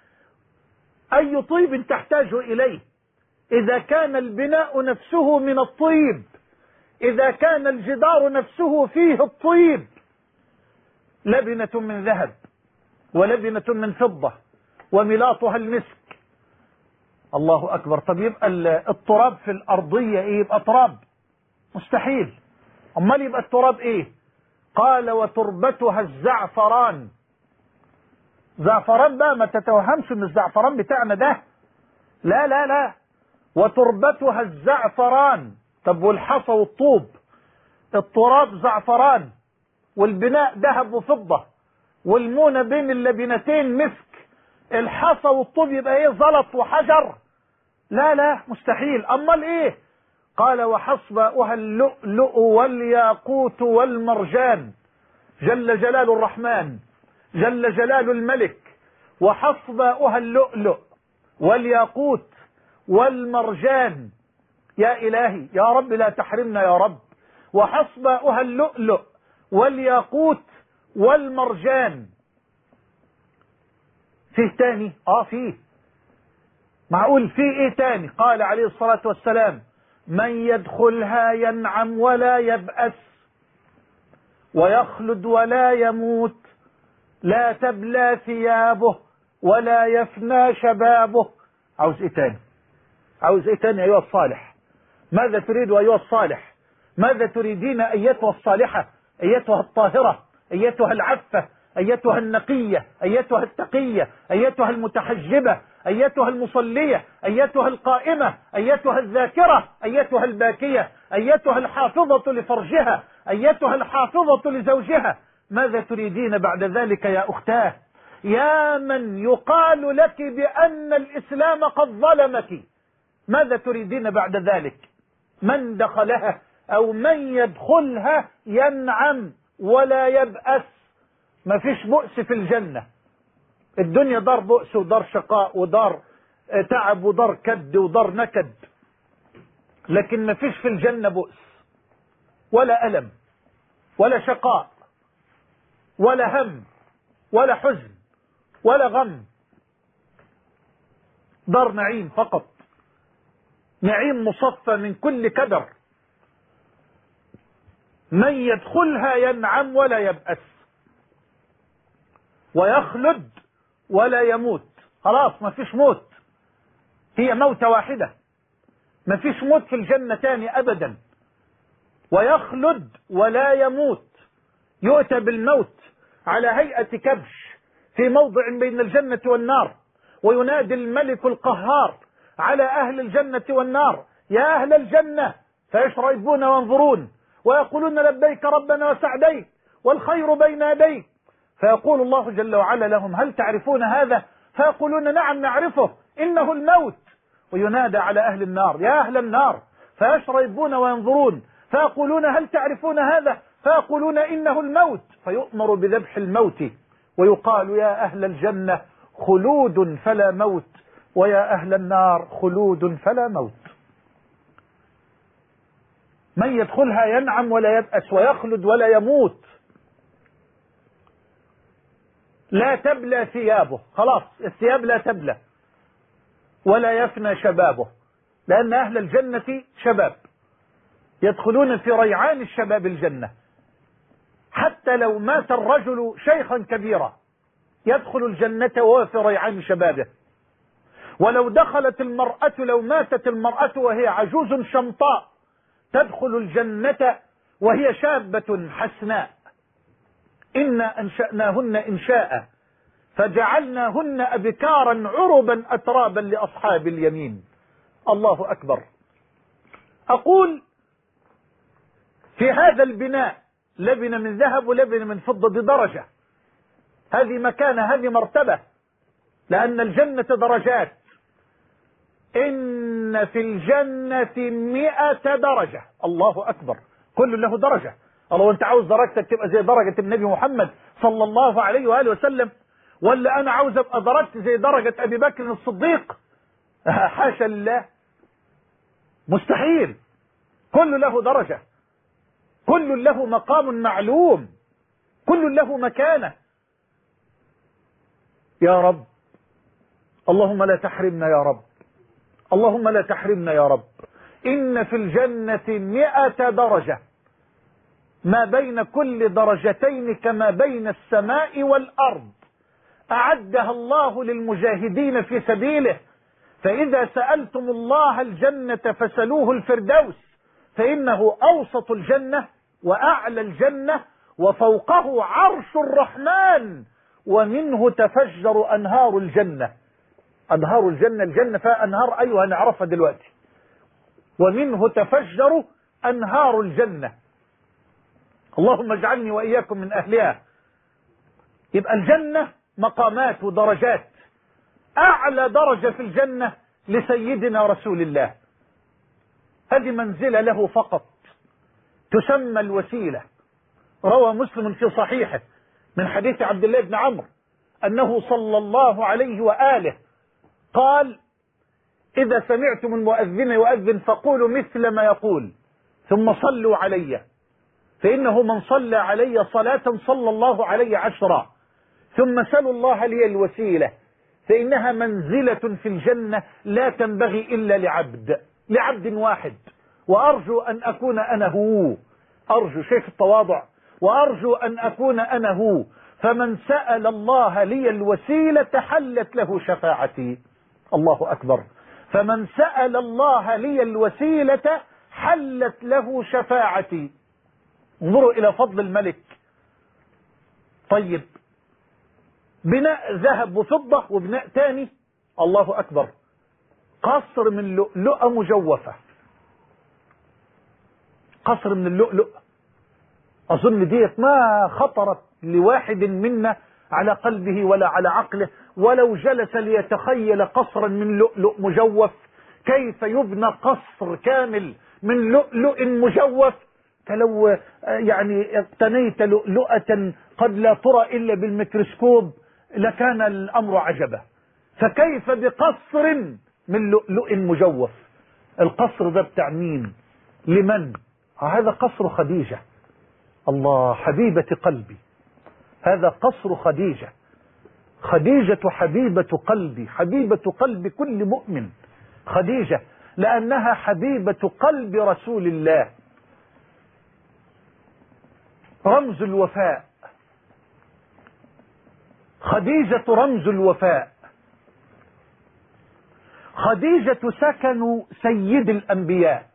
اي طيب تحتاج اليه اذا كان البناء نفسه من الطيب، اذا كان الجدار نفسه فيه الطيب. لبنة من ذهب ولبنة من فضة وملاطها المسك. الله اكبر. طب يبقى التراب في الارضية ايه؟ يبقى تراب؟ مستحيل. امال يبقى التراب ايه؟ قال وتربتها الزعفران. زعفران بقى ما تتوهمش ان الزعفران بتاعنا ده، لا لا لا، وتربتها الزعفران. طب والحصى والطوب؟ التراب زعفران، والبناء ذهب وفضة، والمونة بين اللبنتين مسك. الحصى والطوب يبقى ايه؟ زلط وحجر؟ لا لا مستحيل. امال ايه؟ قال وحصباؤها اللؤلؤ والياقوت والمرجان. جل جلال الرحمن، جل جلال الملك. وحصباؤها اللؤلؤ والياقوت والمرجان. يا إلهي يا رب لا تحرمنا يا رب. وحصباؤها اللؤلؤ والياقوت والمرجان. فيه تاني؟ فيه. معقول فيه ايه تاني؟ قال عليه الصلاة والسلام من يدخلها ينعم ولا يبأس ويخلد ولا يموت، لا تبلى ثيابه ولا يفنى شبابه. عاوز ايه تاني؟ عاوز ايه تاني ايها الصالح؟ ماذا تريد ايها الصالح؟ ماذا تريدين ايتها الصالحة، ايتها الطاهرة، ايتها العفة، ايتها النقية، ايتها التقية، ايتها المتحجبة، ايتها المصلية، ايتها القائمة، ايتها الذاكرة، ايتها الباكية، ايتها الحافظة لفرجها، ايتها الحافظة لزوجها. ماذا تريدين بعد ذلك يا أختاه؟ يا من يقال لك بأن الإسلام قد ظلمك، ماذا تريدين بعد ذلك؟ من دخلها أو من يدخلها ينعم ولا يبأس. ما فيش بؤس في الجنة. الدنيا دار بؤس ودار شقاء ودار تعب ودار كد ودار نكد، لكن ما فيش في الجنة بؤس ولا ألم ولا شقاء ولا هم ولا حزن ولا غم. دار نعيم فقط، نعيم مصفى من كل كدر. من يدخلها ينعم ولا يبأس ويخلد ولا يموت. خلاص ما فيش موت، هي موتة واحدة، ما فيش موت في الجنة تاني أبدا. ويخلد ولا يموت. يؤتى بالموت على هيئة كبش في موضع بين الجنة والنار، وينادي الملك القهار على أهل الجنة والنار يا أهل الجنة، فيشربون وينظرون ويقولون لبيك ربنا وسعديك والخير بين يديك. فيقول الله جل وعلا لهم هل تعرفون هذا؟ فيقولون نعم نعرفه، إنه الموت. وينادى على أهل النار يا أهل النار، فيشربون وينظرون فيقولون هل تعرفون هذا؟ فيقولون إنه الموت. فيؤمر بذبح الموت ويقال يا أهل الجنة خلود فلا موت، ويا أهل النار خلود فلا موت. من يدخلها ينعم ولا يبأس ويخلد ولا يموت. لا تبلى ثيابه، خلاص الثياب لا تبلى، ولا يفنى شبابه، لأن أهل الجنة شباب يدخلون في ريعان الشباب الجنة. حتى لو مات الرجل شيخا كبيرا يدخل الجنة وهو في ريعان شبابه. ولو دخلت المرأة، لو ماتت المرأة وهي عجوز شمطاء تدخل الجنة وهي شابة حسناء. إنا أنشأناهن إنشاء فجعلناهن أبكارا عربا أترابا لأصحاب اليمين. الله أكبر. أقول في هذا البناء لبنة من ذهب ولبنة من فضة بدرجة، هذه مكانة، هذه مرتبة، لأن الجنة درجات. إن في الجنة 100 درجة. الله أكبر. كل له درجة. الله، وانت عاوز درجتك تبقى زي درجة النبي محمد صلى الله عليه وآله وسلم، ولا أنا عاوز أبقى درجتي زي درجة أبي بكر الصديق؟ حاشا لله، مستحيل. كل له درجة، كل له مقام معلوم، كل له مكانة. يا رب، اللهم لا تحرمنا يا رب، اللهم لا تحرمنا يا رب. إن في الجنة 100 درجة، ما بين كل درجتين كما بين السماء والأرض، أعدها الله للمجاهدين في سبيله. فإذا سألتم الله الجنة فسلوه الفردوس، فإنه أوسط الجنة وأعلى الجنة وفوقه عرش الرحمن، ومنه تفجر أنهار الجنة. أنهار الجنة، الجنة فيها أنهار، أيها نعرفها دلوقتي. ومنه تفجر أنهار الجنة. اللهم اجعلني وإياكم من أهلها. يبقى الجنة مقامات ودرجات. أعلى درجة في الجنة لسيدنا رسول الله، هذه منزلة له فقط تسمى الوسيلة. روى مسلم في صحيحه من حديث عبد الله بن عمرو أنه صلى الله عليه وآله قال: إذا سمعتم المؤذن يؤذن فقولوا مثل ما يقول، ثم صلوا علي، فإنه من صلى علي صلاة صلى الله عليه 10، ثم سلوا الله لي الوسيلة، فإنها منزلة في الجنة لا تنبغي إلا لعبد واحد، وأرجو أن أكون أنا هو. أرجو، شيخ التواضع، وأرجو أن أكون أنا هو. فمن سأل الله لي الوسيلة حلت له شفاعتي. الله أكبر. فمن سأل الله لي الوسيلة حلت له شفاعتي. انظروا إلى فضل الملك. طيب، بناء ذهب وفضة، وبناء تاني، الله أكبر، قصر من لؤلؤة مجوفة. قصر من اللؤلؤ. أظن ديت ما خطرت لواحد منا على قلبه ولا على عقله، ولو جلس ليتخيل قصرا من لؤلؤ مجوف، كيف يبنى قصر كامل من لؤلؤ مجوف. فلو يعني اقتنيت لؤلؤة قد لا ترى إلا بالميكروسكوب لكان الأمر عجبا، فكيف بقصر من لؤلؤ مجوف؟ القصر ده بتاع مين؟ لمن؟ هذا قصر خديجة. الله، حبيبة قلبي، هذا قصر خديجة. خديجة حبيبة قلبي، حبيبة قلب كل مؤمن. خديجة لأنها حبيبة قلب رسول الله، رمز الوفاء. خديجة رمز الوفاء. خديجة سكن سيد الأنبياء.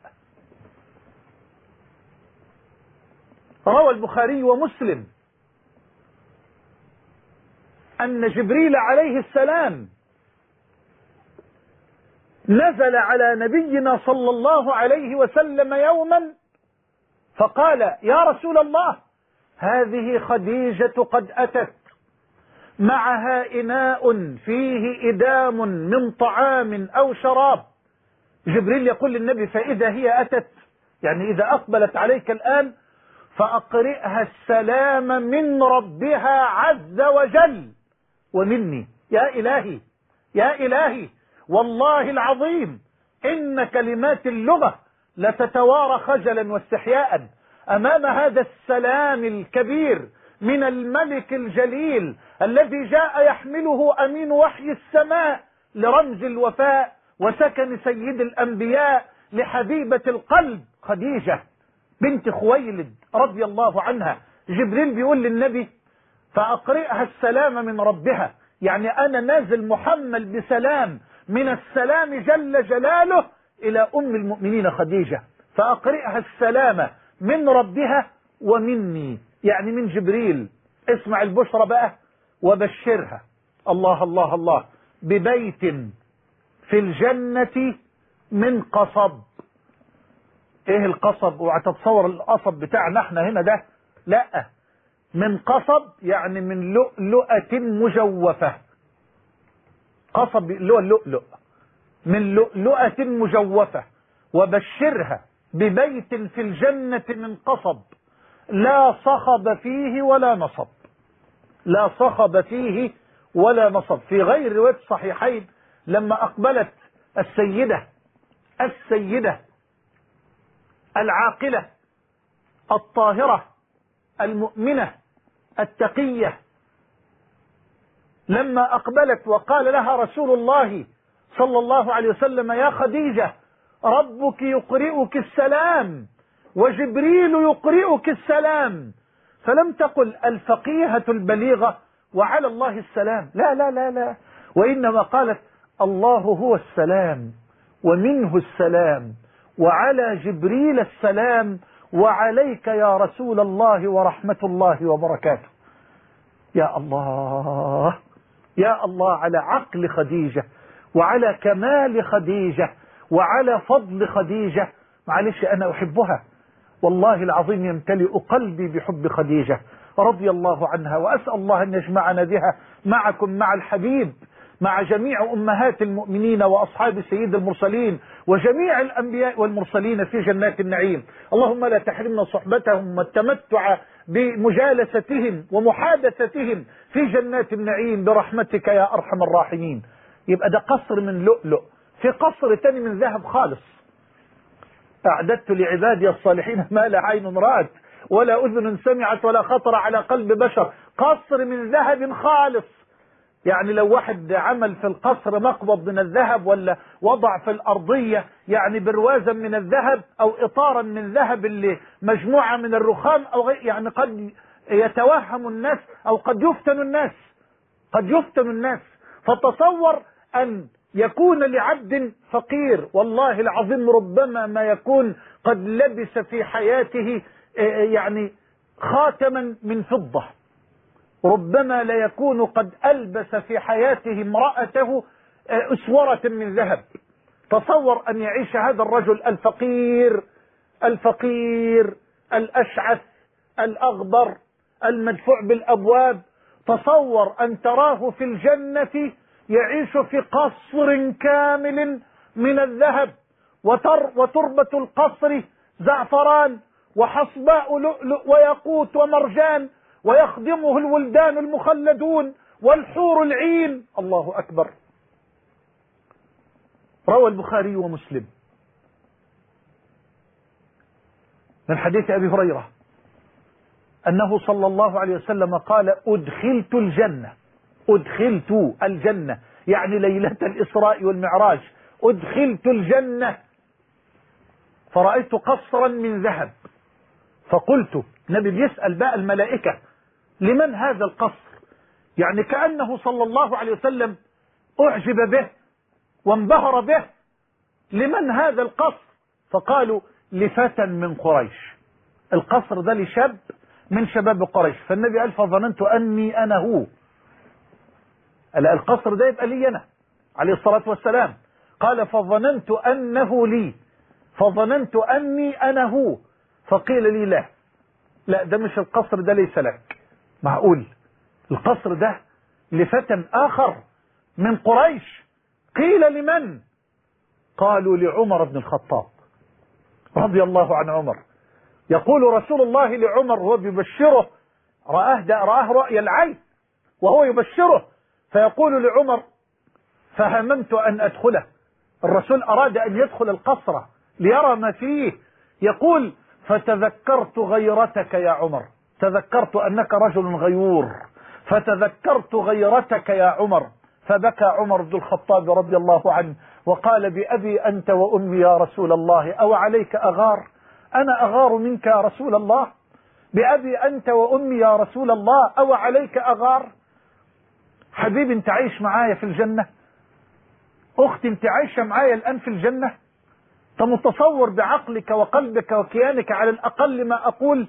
روى البخاري ومسلم أن جبريل عليه السلام نزل على نبينا صلى الله عليه وسلم يوما فقال: يا رسول الله، هذه خديجة قد أتت، معها إناء فيه إدام من طعام أو شراب. جبريل يقول للنبي: فإذا هي أتت، يعني إذا أقبلت عليك الآن، فأقرئها السلام من ربها عز وجل ومني. يا إلهي يا إلهي، والله العظيم إن كلمات اللغة لتتوارى خجلا واستحياء أمام هذا السلام الكبير من الملك الجليل الذي جاء يحمله أمين وحي السماء لرمز الوفاء وسكن سيد الأنبياء لحبيبة القلب خديجة بنت خويلد رضي الله عنها. جبريل بيقول للنبي فأقرئها السلام من ربها، يعني أنا نازل محمل بسلام من السلام جل جلاله إلى أم المؤمنين خديجة، فأقرئها السلام من ربها ومني، يعني من جبريل. اسمع البشرى بقى، وبشرها الله الله الله ببيت في الجنة من قصب. ايه القصب؟ وهتتصور القصب بتاعنا احنا هنا ده، لا، من قصب يعني من لؤلؤة مجوفة. قصب اللي هو اللؤلؤ، من لؤلؤة مجوفة. وبشرها ببيت في الجنة من قصب لا صخب فيه ولا نصب. لا صخب فيه ولا نصب. في غير رواية الصحيحين لما أقبلت السيدة العاقلة الطاهرة المؤمنة التقية، لما أقبلت وقال لها رسول الله صلى الله عليه وسلم يا خديجة ربك يقرئك السلام وجبريل يقرئك السلام، فلم تقل الفقيهة البليغة وعلى الله السلام، لا لا لا لا، وإنما قالت الله هو السلام ومنه السلام وعلى جبريل السلام وعليك يا رسول الله ورحمة الله وبركاته. يا الله يا الله على عقل خديجة وعلى كمال خديجة وعلى فضل خديجة. معلش أنا أحبها والله العظيم، يمتلئ قلبي بحب خديجة رضي الله عنها، وأسأل الله أن يجمعنا بها معكم مع الحبيب، مع جميع أمهات المؤمنين وأصحاب سيد المرسلين وجميع الأنبياء والمرسلين في جنات النعيم. اللهم لا تحرمنا صحبتهم والتمتع بمجالستهم ومحادثتهم في جنات النعيم برحمتك يا أرحم الراحمين. يبقى ده قصر من لؤلؤ. في قصر تاني من ذهب خالص، أعددت لعبادي الصالحين ما لا عين رأت ولا أذن سمعت ولا خطر على قلب بشر. قصر من ذهب خالص، يعني لو واحد عمل في القصر مقبض من الذهب ولا وضع في الأرضية يعني بروازا من الذهب أو إطارا من ذهب اللي مجموعة من الرخام أو غير، يعني قد يتوهم الناس أو قد يفتن الناس. فتصور أن يكون لعبد فقير، والله العظيم ربما ما يكون قد لبس في حياته يعني خاتما من فضة، ربما لا يكون قد ألبس في حياته امرأته أسورة من ذهب. تصور أن يعيش هذا الرجل الفقير الأشعث الأغبر المدفوع بالأبواب، تصور أن تراه في الجنة يعيش في قصر كامل من الذهب، وتربة القصر زعفران وحصباء لؤلؤ وياقوت ومرجان، ويخدمه الولدان المخلدون والحور العين. الله أكبر. روى البخاري ومسلم من حديث أبي هريرة أنه صلى الله عليه وسلم قال أدخلت الجنة، يعني ليلة الإسراء والمعراج، أدخلت الجنة فرأيت قصرا من ذهب، فقلت، النبي بيسأل بقى الملائكة لمن هذا القصر؟ يعني كأنه صلى الله عليه وسلم أعجب به وانبهر به. لمن هذا القصر؟ فقالوا لفتى من قريش. القصر ده لشاب من شباب قريش. فالنبي قال فظننت أني أنا هو. القصر ده يبقى لي أنا عليه الصلاة والسلام. قال فظننت أنه لي، فظننت أني أنا هو. فقيل لي لا ده مش القصر ده ليس لك. معقول القصر ده لفتى آخر من قريش. قيل لمن؟ قالوا لعمر بن الخطاب رضي الله عن عمر. يقول رسول الله لعمر وهو بيبشره، رآه رأي العين وهو يبشره، فيقول لعمر: فهممت أن أدخله. الرسول أراد أن يدخل القصر ليرى ما فيه. يقول: فتذكرت غيرتك يا عمر، تذكرت أنك رجل غيور، فتذكرت غيرتك يا عمر. فبكى عمر بن الخطاب رضي الله عنه وقال: بأبي أنت وأمي يا رسول الله، أو عليك أغار؟ أنا أغار منك يا رسول الله؟ بأبي أنت وأمي يا رسول الله، أو عليك أغار؟ حبيبي أنت عايش معايا في الجنة، أختي أنت عايشة معايا الآن في الجنة، أنت متصور بعقلك وقلبك وكيانك على الأقل ما أقول؟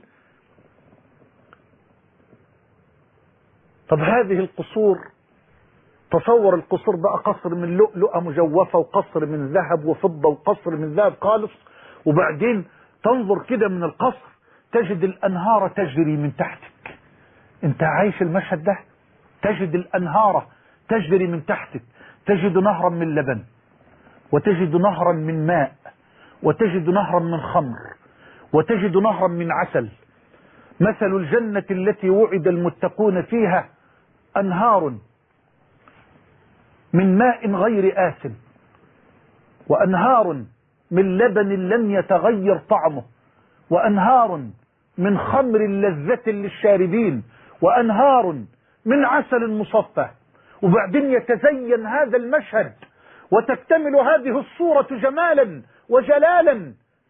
طب هذه القصور، تصور القصور بقى قصر من لؤلؤة مجوفة، وقصر من ذهب وفضة، وقصر من ذهب خالص، وبعدين تنظر كده من القصر تجد الأنهار تجري من تحتك. أنت عايش المشهد ده، تجد الأنهار تجري من تحتك، تجد نهرا من لبن، وتجد نهرا من ماء، وتجد نهرا من خمر، وتجد نهرا من عسل. مثل الجنة التي وعد المتقون فيها أنهار من ماء غير آسن، وأنهار من لبن لم يتغير طعمه، وأنهار من خمر لذة للشاربين، وأنهار من عسل مصفى. وبعدين يتزين هذا المشهد وتكتمل هذه الصورة جمالا وجلالا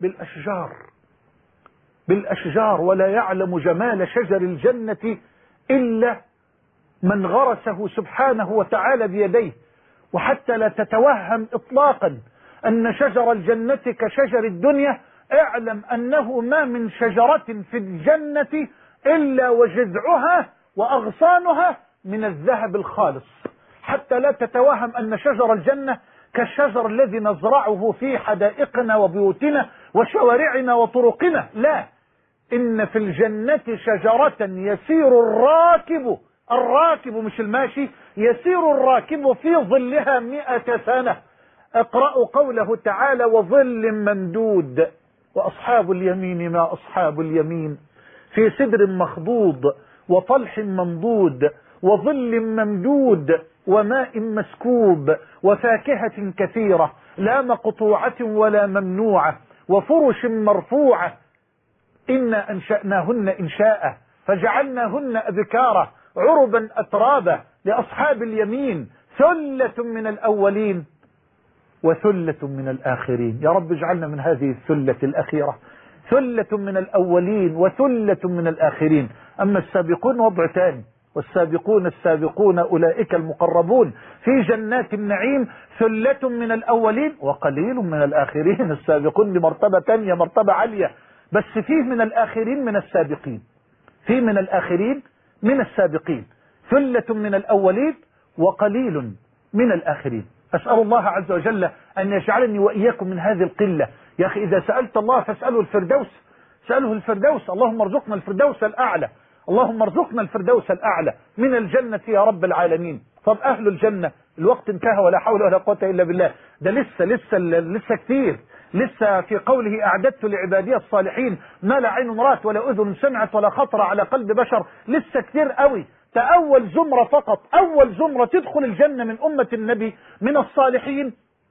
بالأشجار، ولا يعلم جمال شجر الجنة إلا من غرسه سبحانه وتعالى بيديه. وحتى لا تتوهم إطلاقا أن شجر الجنة كشجر الدنيا، اعلم أنه ما من شجرة في الجنة إلا وجذعها وأغصانها من الذهب الخالص. حتى لا تتوهم أن شجر الجنة كالشجر الذي نزرعه في حدائقنا وبيوتنا وشوارعنا وطرقنا، لا، إن في الجنة شجرة يسير الراكب مش الماشي، يسير الراكب في ظلها 100 سنة. اقرأوا قوله تعالى: وظل ممدود. وأصحاب اليمين ما أصحاب اليمين، في سدر مخضود وطلح منضود وظل ممدود وماء مسكوب وفاكهة كثيرة لا مقطوعة ولا ممنوعة وفرش مرفوعة. إنا أنشأناهن إنشاء فجعلناهن أبكارا عربا أترابا لأصحاب اليمين ثلة من الأولين وثلة من الآخرين. يا رب اجعلنا من هذه الثلة الأخيرة، ثلة من الأولين وثلة من الآخرين. أما السابقون وضع ثاني، والسابقون السابقون أولئك المقربون في جنات النعيم، ثلة من الأولين وقليل من الآخرين. السابقون لمرتبة ثانية، مرتبة عالية، بس فيه من الآخرين من السابقين، فيه من الآخرين من السابقين، ثلة من الأولين وقليل من الآخرين. أسأل الله عز وجل أن يجعلني وإياكم من هذه القلة. يا أخي إذا سألت الله فاسأله الفردوس، سأله الفردوس. اللهم ارزقنا الفردوس الأعلى، اللهم ارزقنا الفردوس الأعلى من الجنة يا رب العالمين. طب أهل الجنة، الوقت انتهى ولا حول ولا قوة إلا بالله. ده لسه كثير، لسه في قوله: أعددت لعبادي الصالحين ما لا عين رأت ولا أذن سمعت ولا خطر على قلب بشر. لسه كثير قوي. أول زمرة فقط، أول زمرة تدخل الجنة من أمة النبي من الصالحين،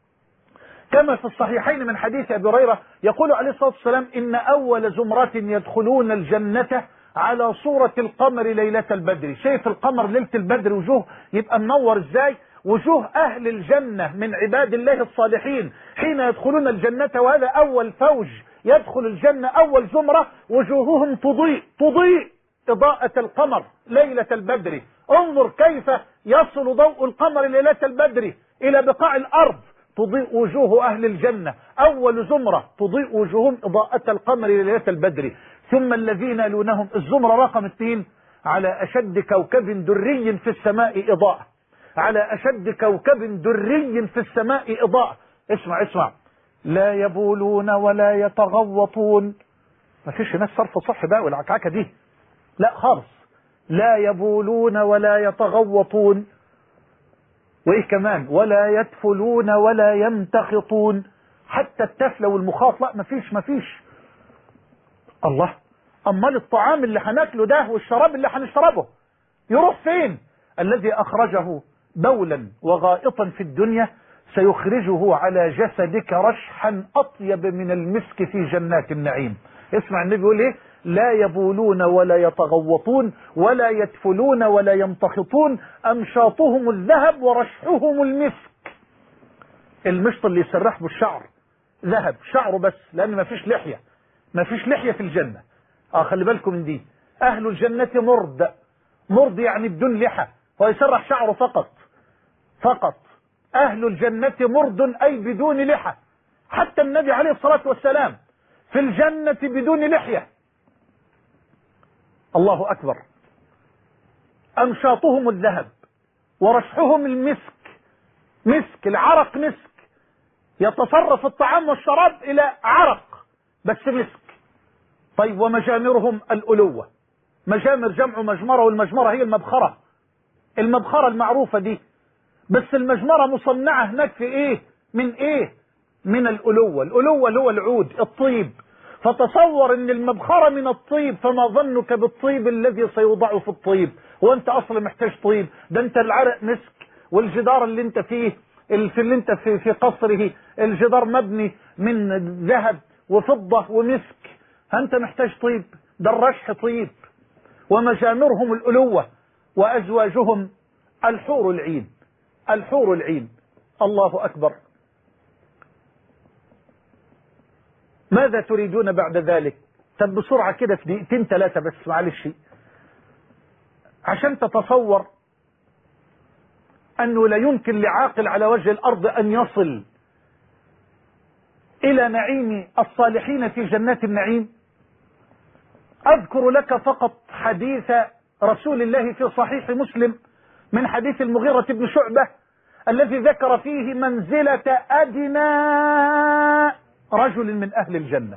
كما في الصحيحين من حديث أبي هريرة يقول عليه الصلاة والسلام: إن أول زمرة يدخلون الجنة على صورة القمر ليلة البدر. شايف القمر ليلة البدر وجوه يبقى منور ازاي؟ وجوه أهل الجنة من عباد الله الصالحين حين يدخلون الجنة، وهذا أول فوج يدخل الجنة، أول زمرة، وجوههم تضيء إضاءة القمر ليلة البدر. انظر كيف يصل ضوء القمر ليلة البدر إلى بقاع الأرض، تضيء وجوه أهل الجنة، أول زمرة تضيء وجوههم إضاءة القمر ليلة البدر. ثم الذين يلونهم، الزمرة رقم 2: على أشد كوكب دري في السماء إضاءة، على أشد كوكب دري في السماء إضاءة. اسمع، لا يبولون ولا يتغوطون. ما فيش ناس صرف صح بقى والعكعكة دي، لا خالص. لا يبولون ولا يتغوطون، وإيه كمان؟ ولا يتفلون ولا يمتخطون. حتى التفلة والمخاط لا، ما فيش. الله، أمال الطعام اللي هناكله ده والشراب اللي هنشربه يروح فين؟ الذي أخرجه بولا وغائطا في الدنيا سيخرجه على جسدك رشحا أطيب من المسك في جنات النعيم. اسمع النبي يقول ايه؟ لا يبولون ولا يتغوطون ولا يتفلون ولا يمتخطون، أمشاطهم الذهب ورشحهم المسك. المشط اللي يسرح بالشعر ذهب، شعره بس، لأن ما فيش لحية، ما فيش لحية في الجنة. خلي بالكم من دي. أهل الجنة مرد يعني بدون لحى، ويسرح شعره فقط. أهل الجنة مرد أي بدون لحى. حتى النبي عليه الصلاة والسلام في الجنة بدون لحية. الله أكبر. أمشاطهم الذهب ورشحهم المسك، مسك، العرق مسك، يتصرف الطعام والشراب إلى عرق بس مسك. طيب ومجامرهم الألوة. مجامر جمع مجمرة، والمجمرة هي المبخرة المعروفة دي، بس المجمرة مصنعة هناك في ايه؟ من الألوة. الألوة اللي هو العود، الطيب. فتصور ان المبخرة من الطيب، فما ظنك بالطيب الذي سيوضع في الطيب؟ وانت اصلا محتاج طيب، ده انت العرق مسك، والجدار اللي انت فيه في قصره الجدار مبني من ذهب وفضة ومسك، انت محتاج طيب؟ ده الرشح طيب. ومجامرهم الألوة وأزواجهم الحور العين. الله أكبر. ماذا تريدون بعد ذلك؟ طب بسرعة كده في دقيقتين 3 بس، معلش، عشان تتصور أنه لا يمكن لعاقل على وجه الأرض أن يصل إلى نعيم الصالحين في جنات النعيم. أذكر لك فقط حديث رسول الله في صحيح مسلم من حديث المغيرة بن شعبة الذي ذكر فيه منزلة أدنى رجل من أهل الجنة،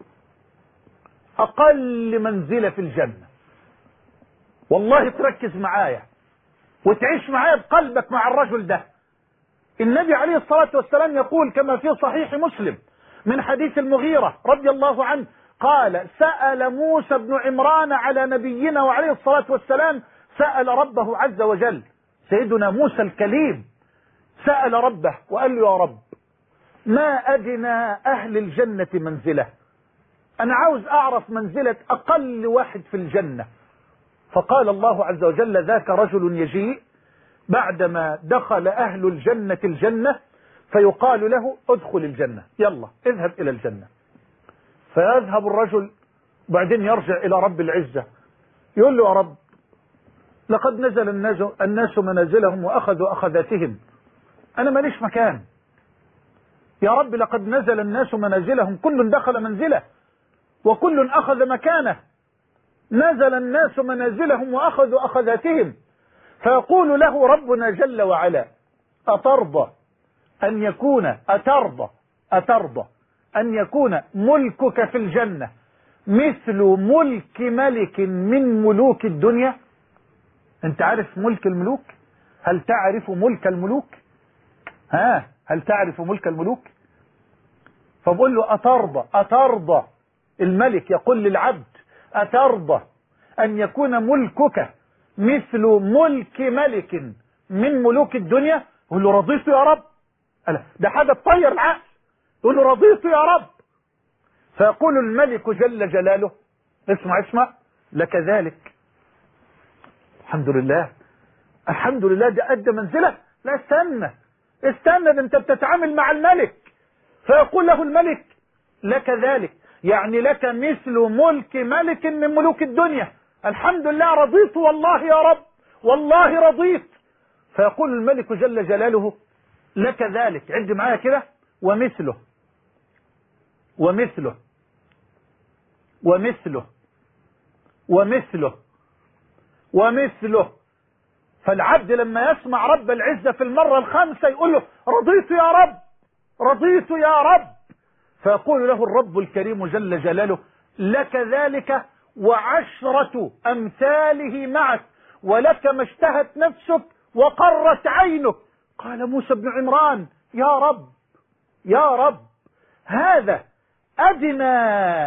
أقل منزلة في الجنة. والله تركز معايا وتعيش معايا بقلبك مع الرجل ده. النبي عليه الصلاة والسلام يقول كما في صحيح مسلم من حديث المغيرة رضي الله عنه قال: سأل موسى بن عمران على نبينا وعليه الصلاة والسلام، سأل ربه عز وجل، سيدنا موسى الكليم سأل ربه وقال له: يا رب، ما أدنى أهل الجنة منزلة، أنا عاوز أعرف منزلة أقل واحد في الجنة. فقال الله عز وجل: ذاك رجل يجيء بعدما دخل أهل الجنة فيقال له: ادخل الجنة، يلا اذهب إلى الجنة. فيذهب الرجل، بعدين يرجع إلى رب العزة يقول له: يا رب، لقد نزل الناس منازلهم وأخذوا أخذاتهم، أنا ماليش مكان. يا رب، لقد نزل الناس منازلهم، كل دخل منزله وكل أخذ مكانه. نزل الناس منازلهم وأخذوا أخذاتهم. فيقول له ربنا جل وعلا: أترضى أن يكون ملكك في الجنة مثل ملك ملك من ملوك الدنيا؟ أنت عارف ملك الملوك؟ هل تعرف ملك الملوك؟ هل تعرف ملك الملوك؟ فبقول له: أترضى الملك يقول للعبد: أترضى أن يكون ملكك مثل ملك ملك من ملوك الدنيا؟ يقول له: رضيت يا رب. ده حاجة تطير العقل. يقول له: رضيت يا رب. فيقول الملك جل جلاله: اسمع، لك ذلك. الحمد لله، ده أدى منزلة. لا، استنى، ده انت بتتعامل مع الملك. فيقول له الملك: لك ذلك، يعني لك مثل ملك ملك من ملوك الدنيا. الحمد لله، رضيت والله يا رب، والله رضيت. فيقول الملك جل جلاله: لك ذلك، عد معايا كده، ومثله ومثله ومثله ومثله ومثله. فالعبد لما يسمع رب العزة في المرة الخامسة يقول له: رضيت يا رب، رضيت يا رب. فيقول له الرب الكريم جل جلاله: لك ذلك وعشرة أمثاله معك، ولك ما اشتهت نفسك وقرت عينك. قال موسى بن عمران: يا رب، هذا أدنى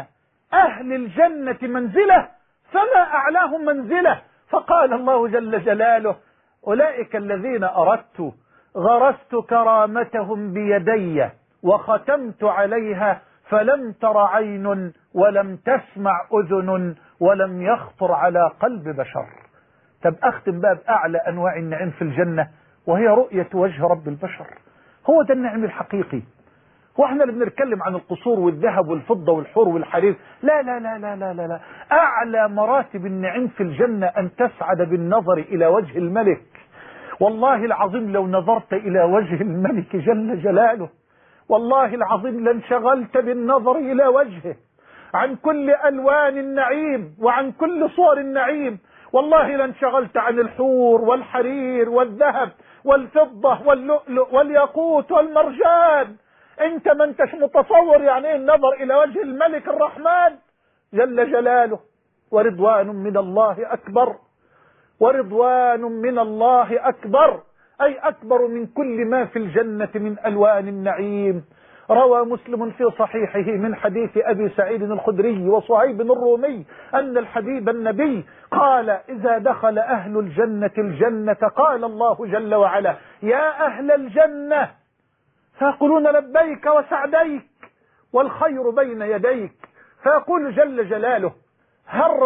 أهل الجنة منزلة فما أعلاهم منزلة. فقال الله جل جلاله: أولئك الذين أردت غرست كرامتهم بيدي وختمت عليها فلم تر عين ولم تسمع أذن ولم يخطر على قلب بشر. طب أختم بقى بأعلى أنواع النعيم في الجنة، وهي رؤية وجه رب البشر. هو ده النعيم الحقيقي. واحنا اللي بنتكلم عن القصور والذهب والفضة والحور والحرير، لا لا لا لا لا لا لا. أعلى مراتب النعيم في الجنة أن تسعد بالنظر إلى وجه الملك. والله العظيم لو نظرت إلى وجه الملك جل جلاله، والله العظيم لانشغلت بالنظر إلى وجهه عن كل ألوان النعيم وعن كل صور النعيم. والله لانشغلت عن الحور والحرير والذهب والفضة واللؤلؤ والياقوت والمرجان. انت ما انتش متصور يعني ايه النظر الى وجه الملك الرحمن جل جلاله. ورضوان من الله اكبر، ورضوان من الله اكبر، اي اكبر من كل ما في الجنة من الوان النعيم. روى مسلم في صحيحه من حديث ابي سعيد الخدري وصهيب الرومي ان الحبيب النبي قال: اذا دخل اهل الجنة الجنة قال الله جل وعلا: يا اهل الجنة، فيقولون: لبيك وسعديك والخير بين يديك. فيقول جل جلاله: هل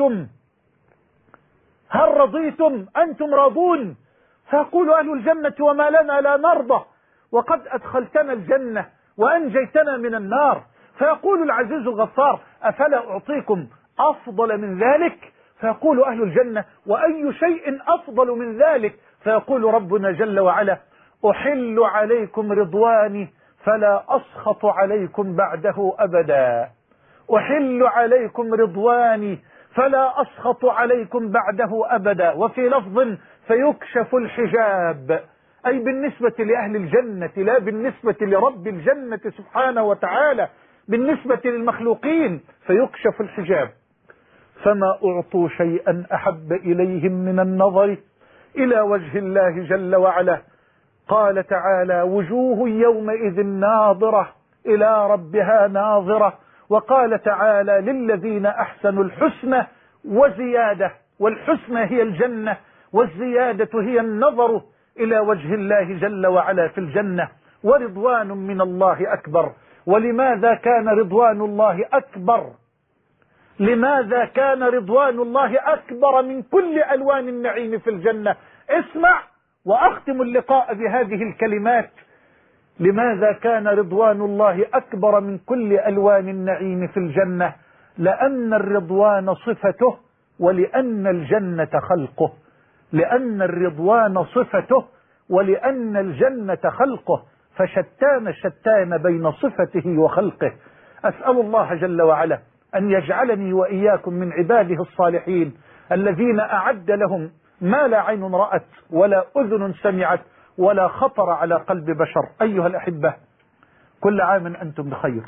رضيتم أنتم راضون؟ فيقول أهل الجنة: وما لنا لا نرضى وقد أدخلتنا الجنة وأنجيتنا من النار. فيقول العزيز الغفار: أفلا أعطيكم أفضل من ذلك؟ فيقول أهل الجنة: وأي شيء أفضل من ذلك؟ فيقول ربنا جل وعلا: أحل عليكم رضواني فلا أسخط عليكم بعده أبدا. أحل عليكم رضواني فلا أسخط عليكم بعده أبدا. وفي لفظ: فيكشف الحجاب، أي بالنسبة لأهل الجنة، لا بالنسبة لرب الجنة سبحانه وتعالى، بالنسبة للمخلوقين فيكشف الحجاب. فما أعطوا شيئا أحب إليهم من النظر إلى وجه الله جل وعلا. قال تعالى: وجوه يومئذ ناظرة إلى ربها ناظرة. وقال تعالى: للذين أحسنوا الحسنى وزيادة. والحسنى هي الجنة، والزيادة هي النظر إلى وجه الله جل وعلا في الجنة. ورضوان من الله أكبر. ولماذا كان رضوان الله أكبر؟ لماذا كان رضوان الله أكبر من كل ألوان النعيم في الجنة؟ اسمع وأختم اللقاء بهذه الكلمات. لماذا كان رضوان الله أكبر من كل ألوان النعيم في الجنة؟ لأن الرضوان صفته، ولأن الجنة خلقه. لأن الرضوان صفته، ولأن الجنة خلقه. فشتان بين صفته وخلقه. أسأل الله جل وعلا أن يجعلني وإياكم من عباده الصالحين الذين أعد لهم ما لا عين رأت ولا أذن سمعت ولا خطر على قلب بشر. أيها الأحبة، كل عام أنتم بخير،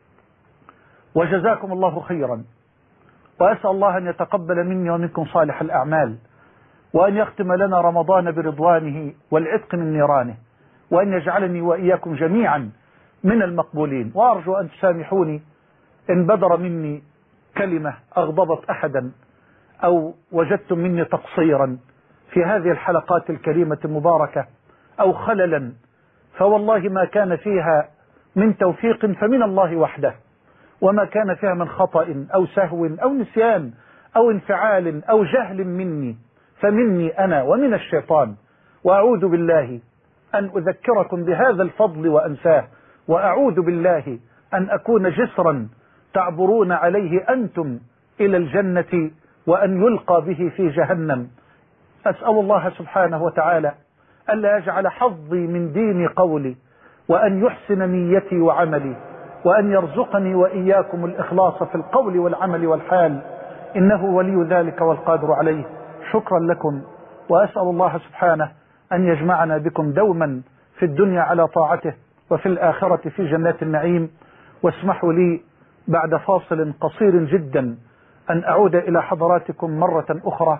وجزاكم الله خيرا، وأسأل الله أن يتقبل مني ومنكم صالح الأعمال، وأن يختم لنا رمضان برضوانه والعتق من نيرانه، وأن يجعلني وإياكم جميعا من المقبولين. وأرجو أن تسامحوني إن بدر مني كلمة أغضبت أحدا أو وجدتم مني تقصيرا في هذه الحلقات الكريمة المباركة أو خللا، فوالله ما كان فيها من توفيق فمن الله وحده، وما كان فيها من خطأ أو سهو أو نسيان أو انفعال أو جهل مني فمني أنا ومن الشيطان. وأعوذ بالله أن أذكركم بهذا الفضل وأنساه، وأعوذ بالله أن أكون جسرا تعبرون عليه أنتم إلى الجنة وأن يلقى به في جهنم. أسأل الله سبحانه وتعالى ألا يجعل حظي من دين قولي، وأن يحسن نيتي وعملي، وأن يرزقني وإياكم الإخلاص في القول والعمل والحال، إنه ولي ذلك والقادر عليه. شكرا لكم، وأسأل الله سبحانه أن يجمعنا بكم دوما في الدنيا على طاعته، وفي الآخرة في جنات النعيم. واسمحوا لي بعد فاصل قصير جدا أن أعود إلى حضراتكم مرة أخرى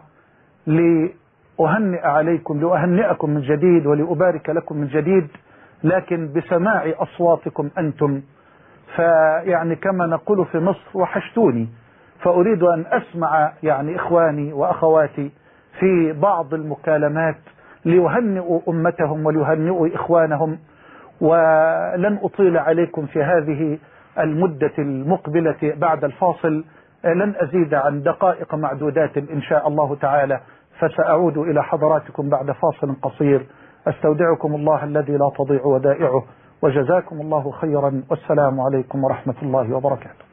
لأهنئكم من جديد ولأبارك لكم من جديد، لكن بسماع أصواتكم أنتم. فيعني كما نقول في مصر وحشتوني، فأريد أن أسمع يعني إخواني وأخواتي في بعض المكالمات ليهنئوا أمتهم وليهنئوا إخوانهم. ولن أطيل عليكم في هذه المدة المقبلة بعد الفاصل، لن أزيد عن دقائق معدودات إن شاء الله تعالى، فسأعود إلى حضراتكم بعد فاصل قصير. أستودعكم الله الذي لا تضيع ودائعه، وجزاكم الله خيرا، والسلام عليكم ورحمة الله وبركاته.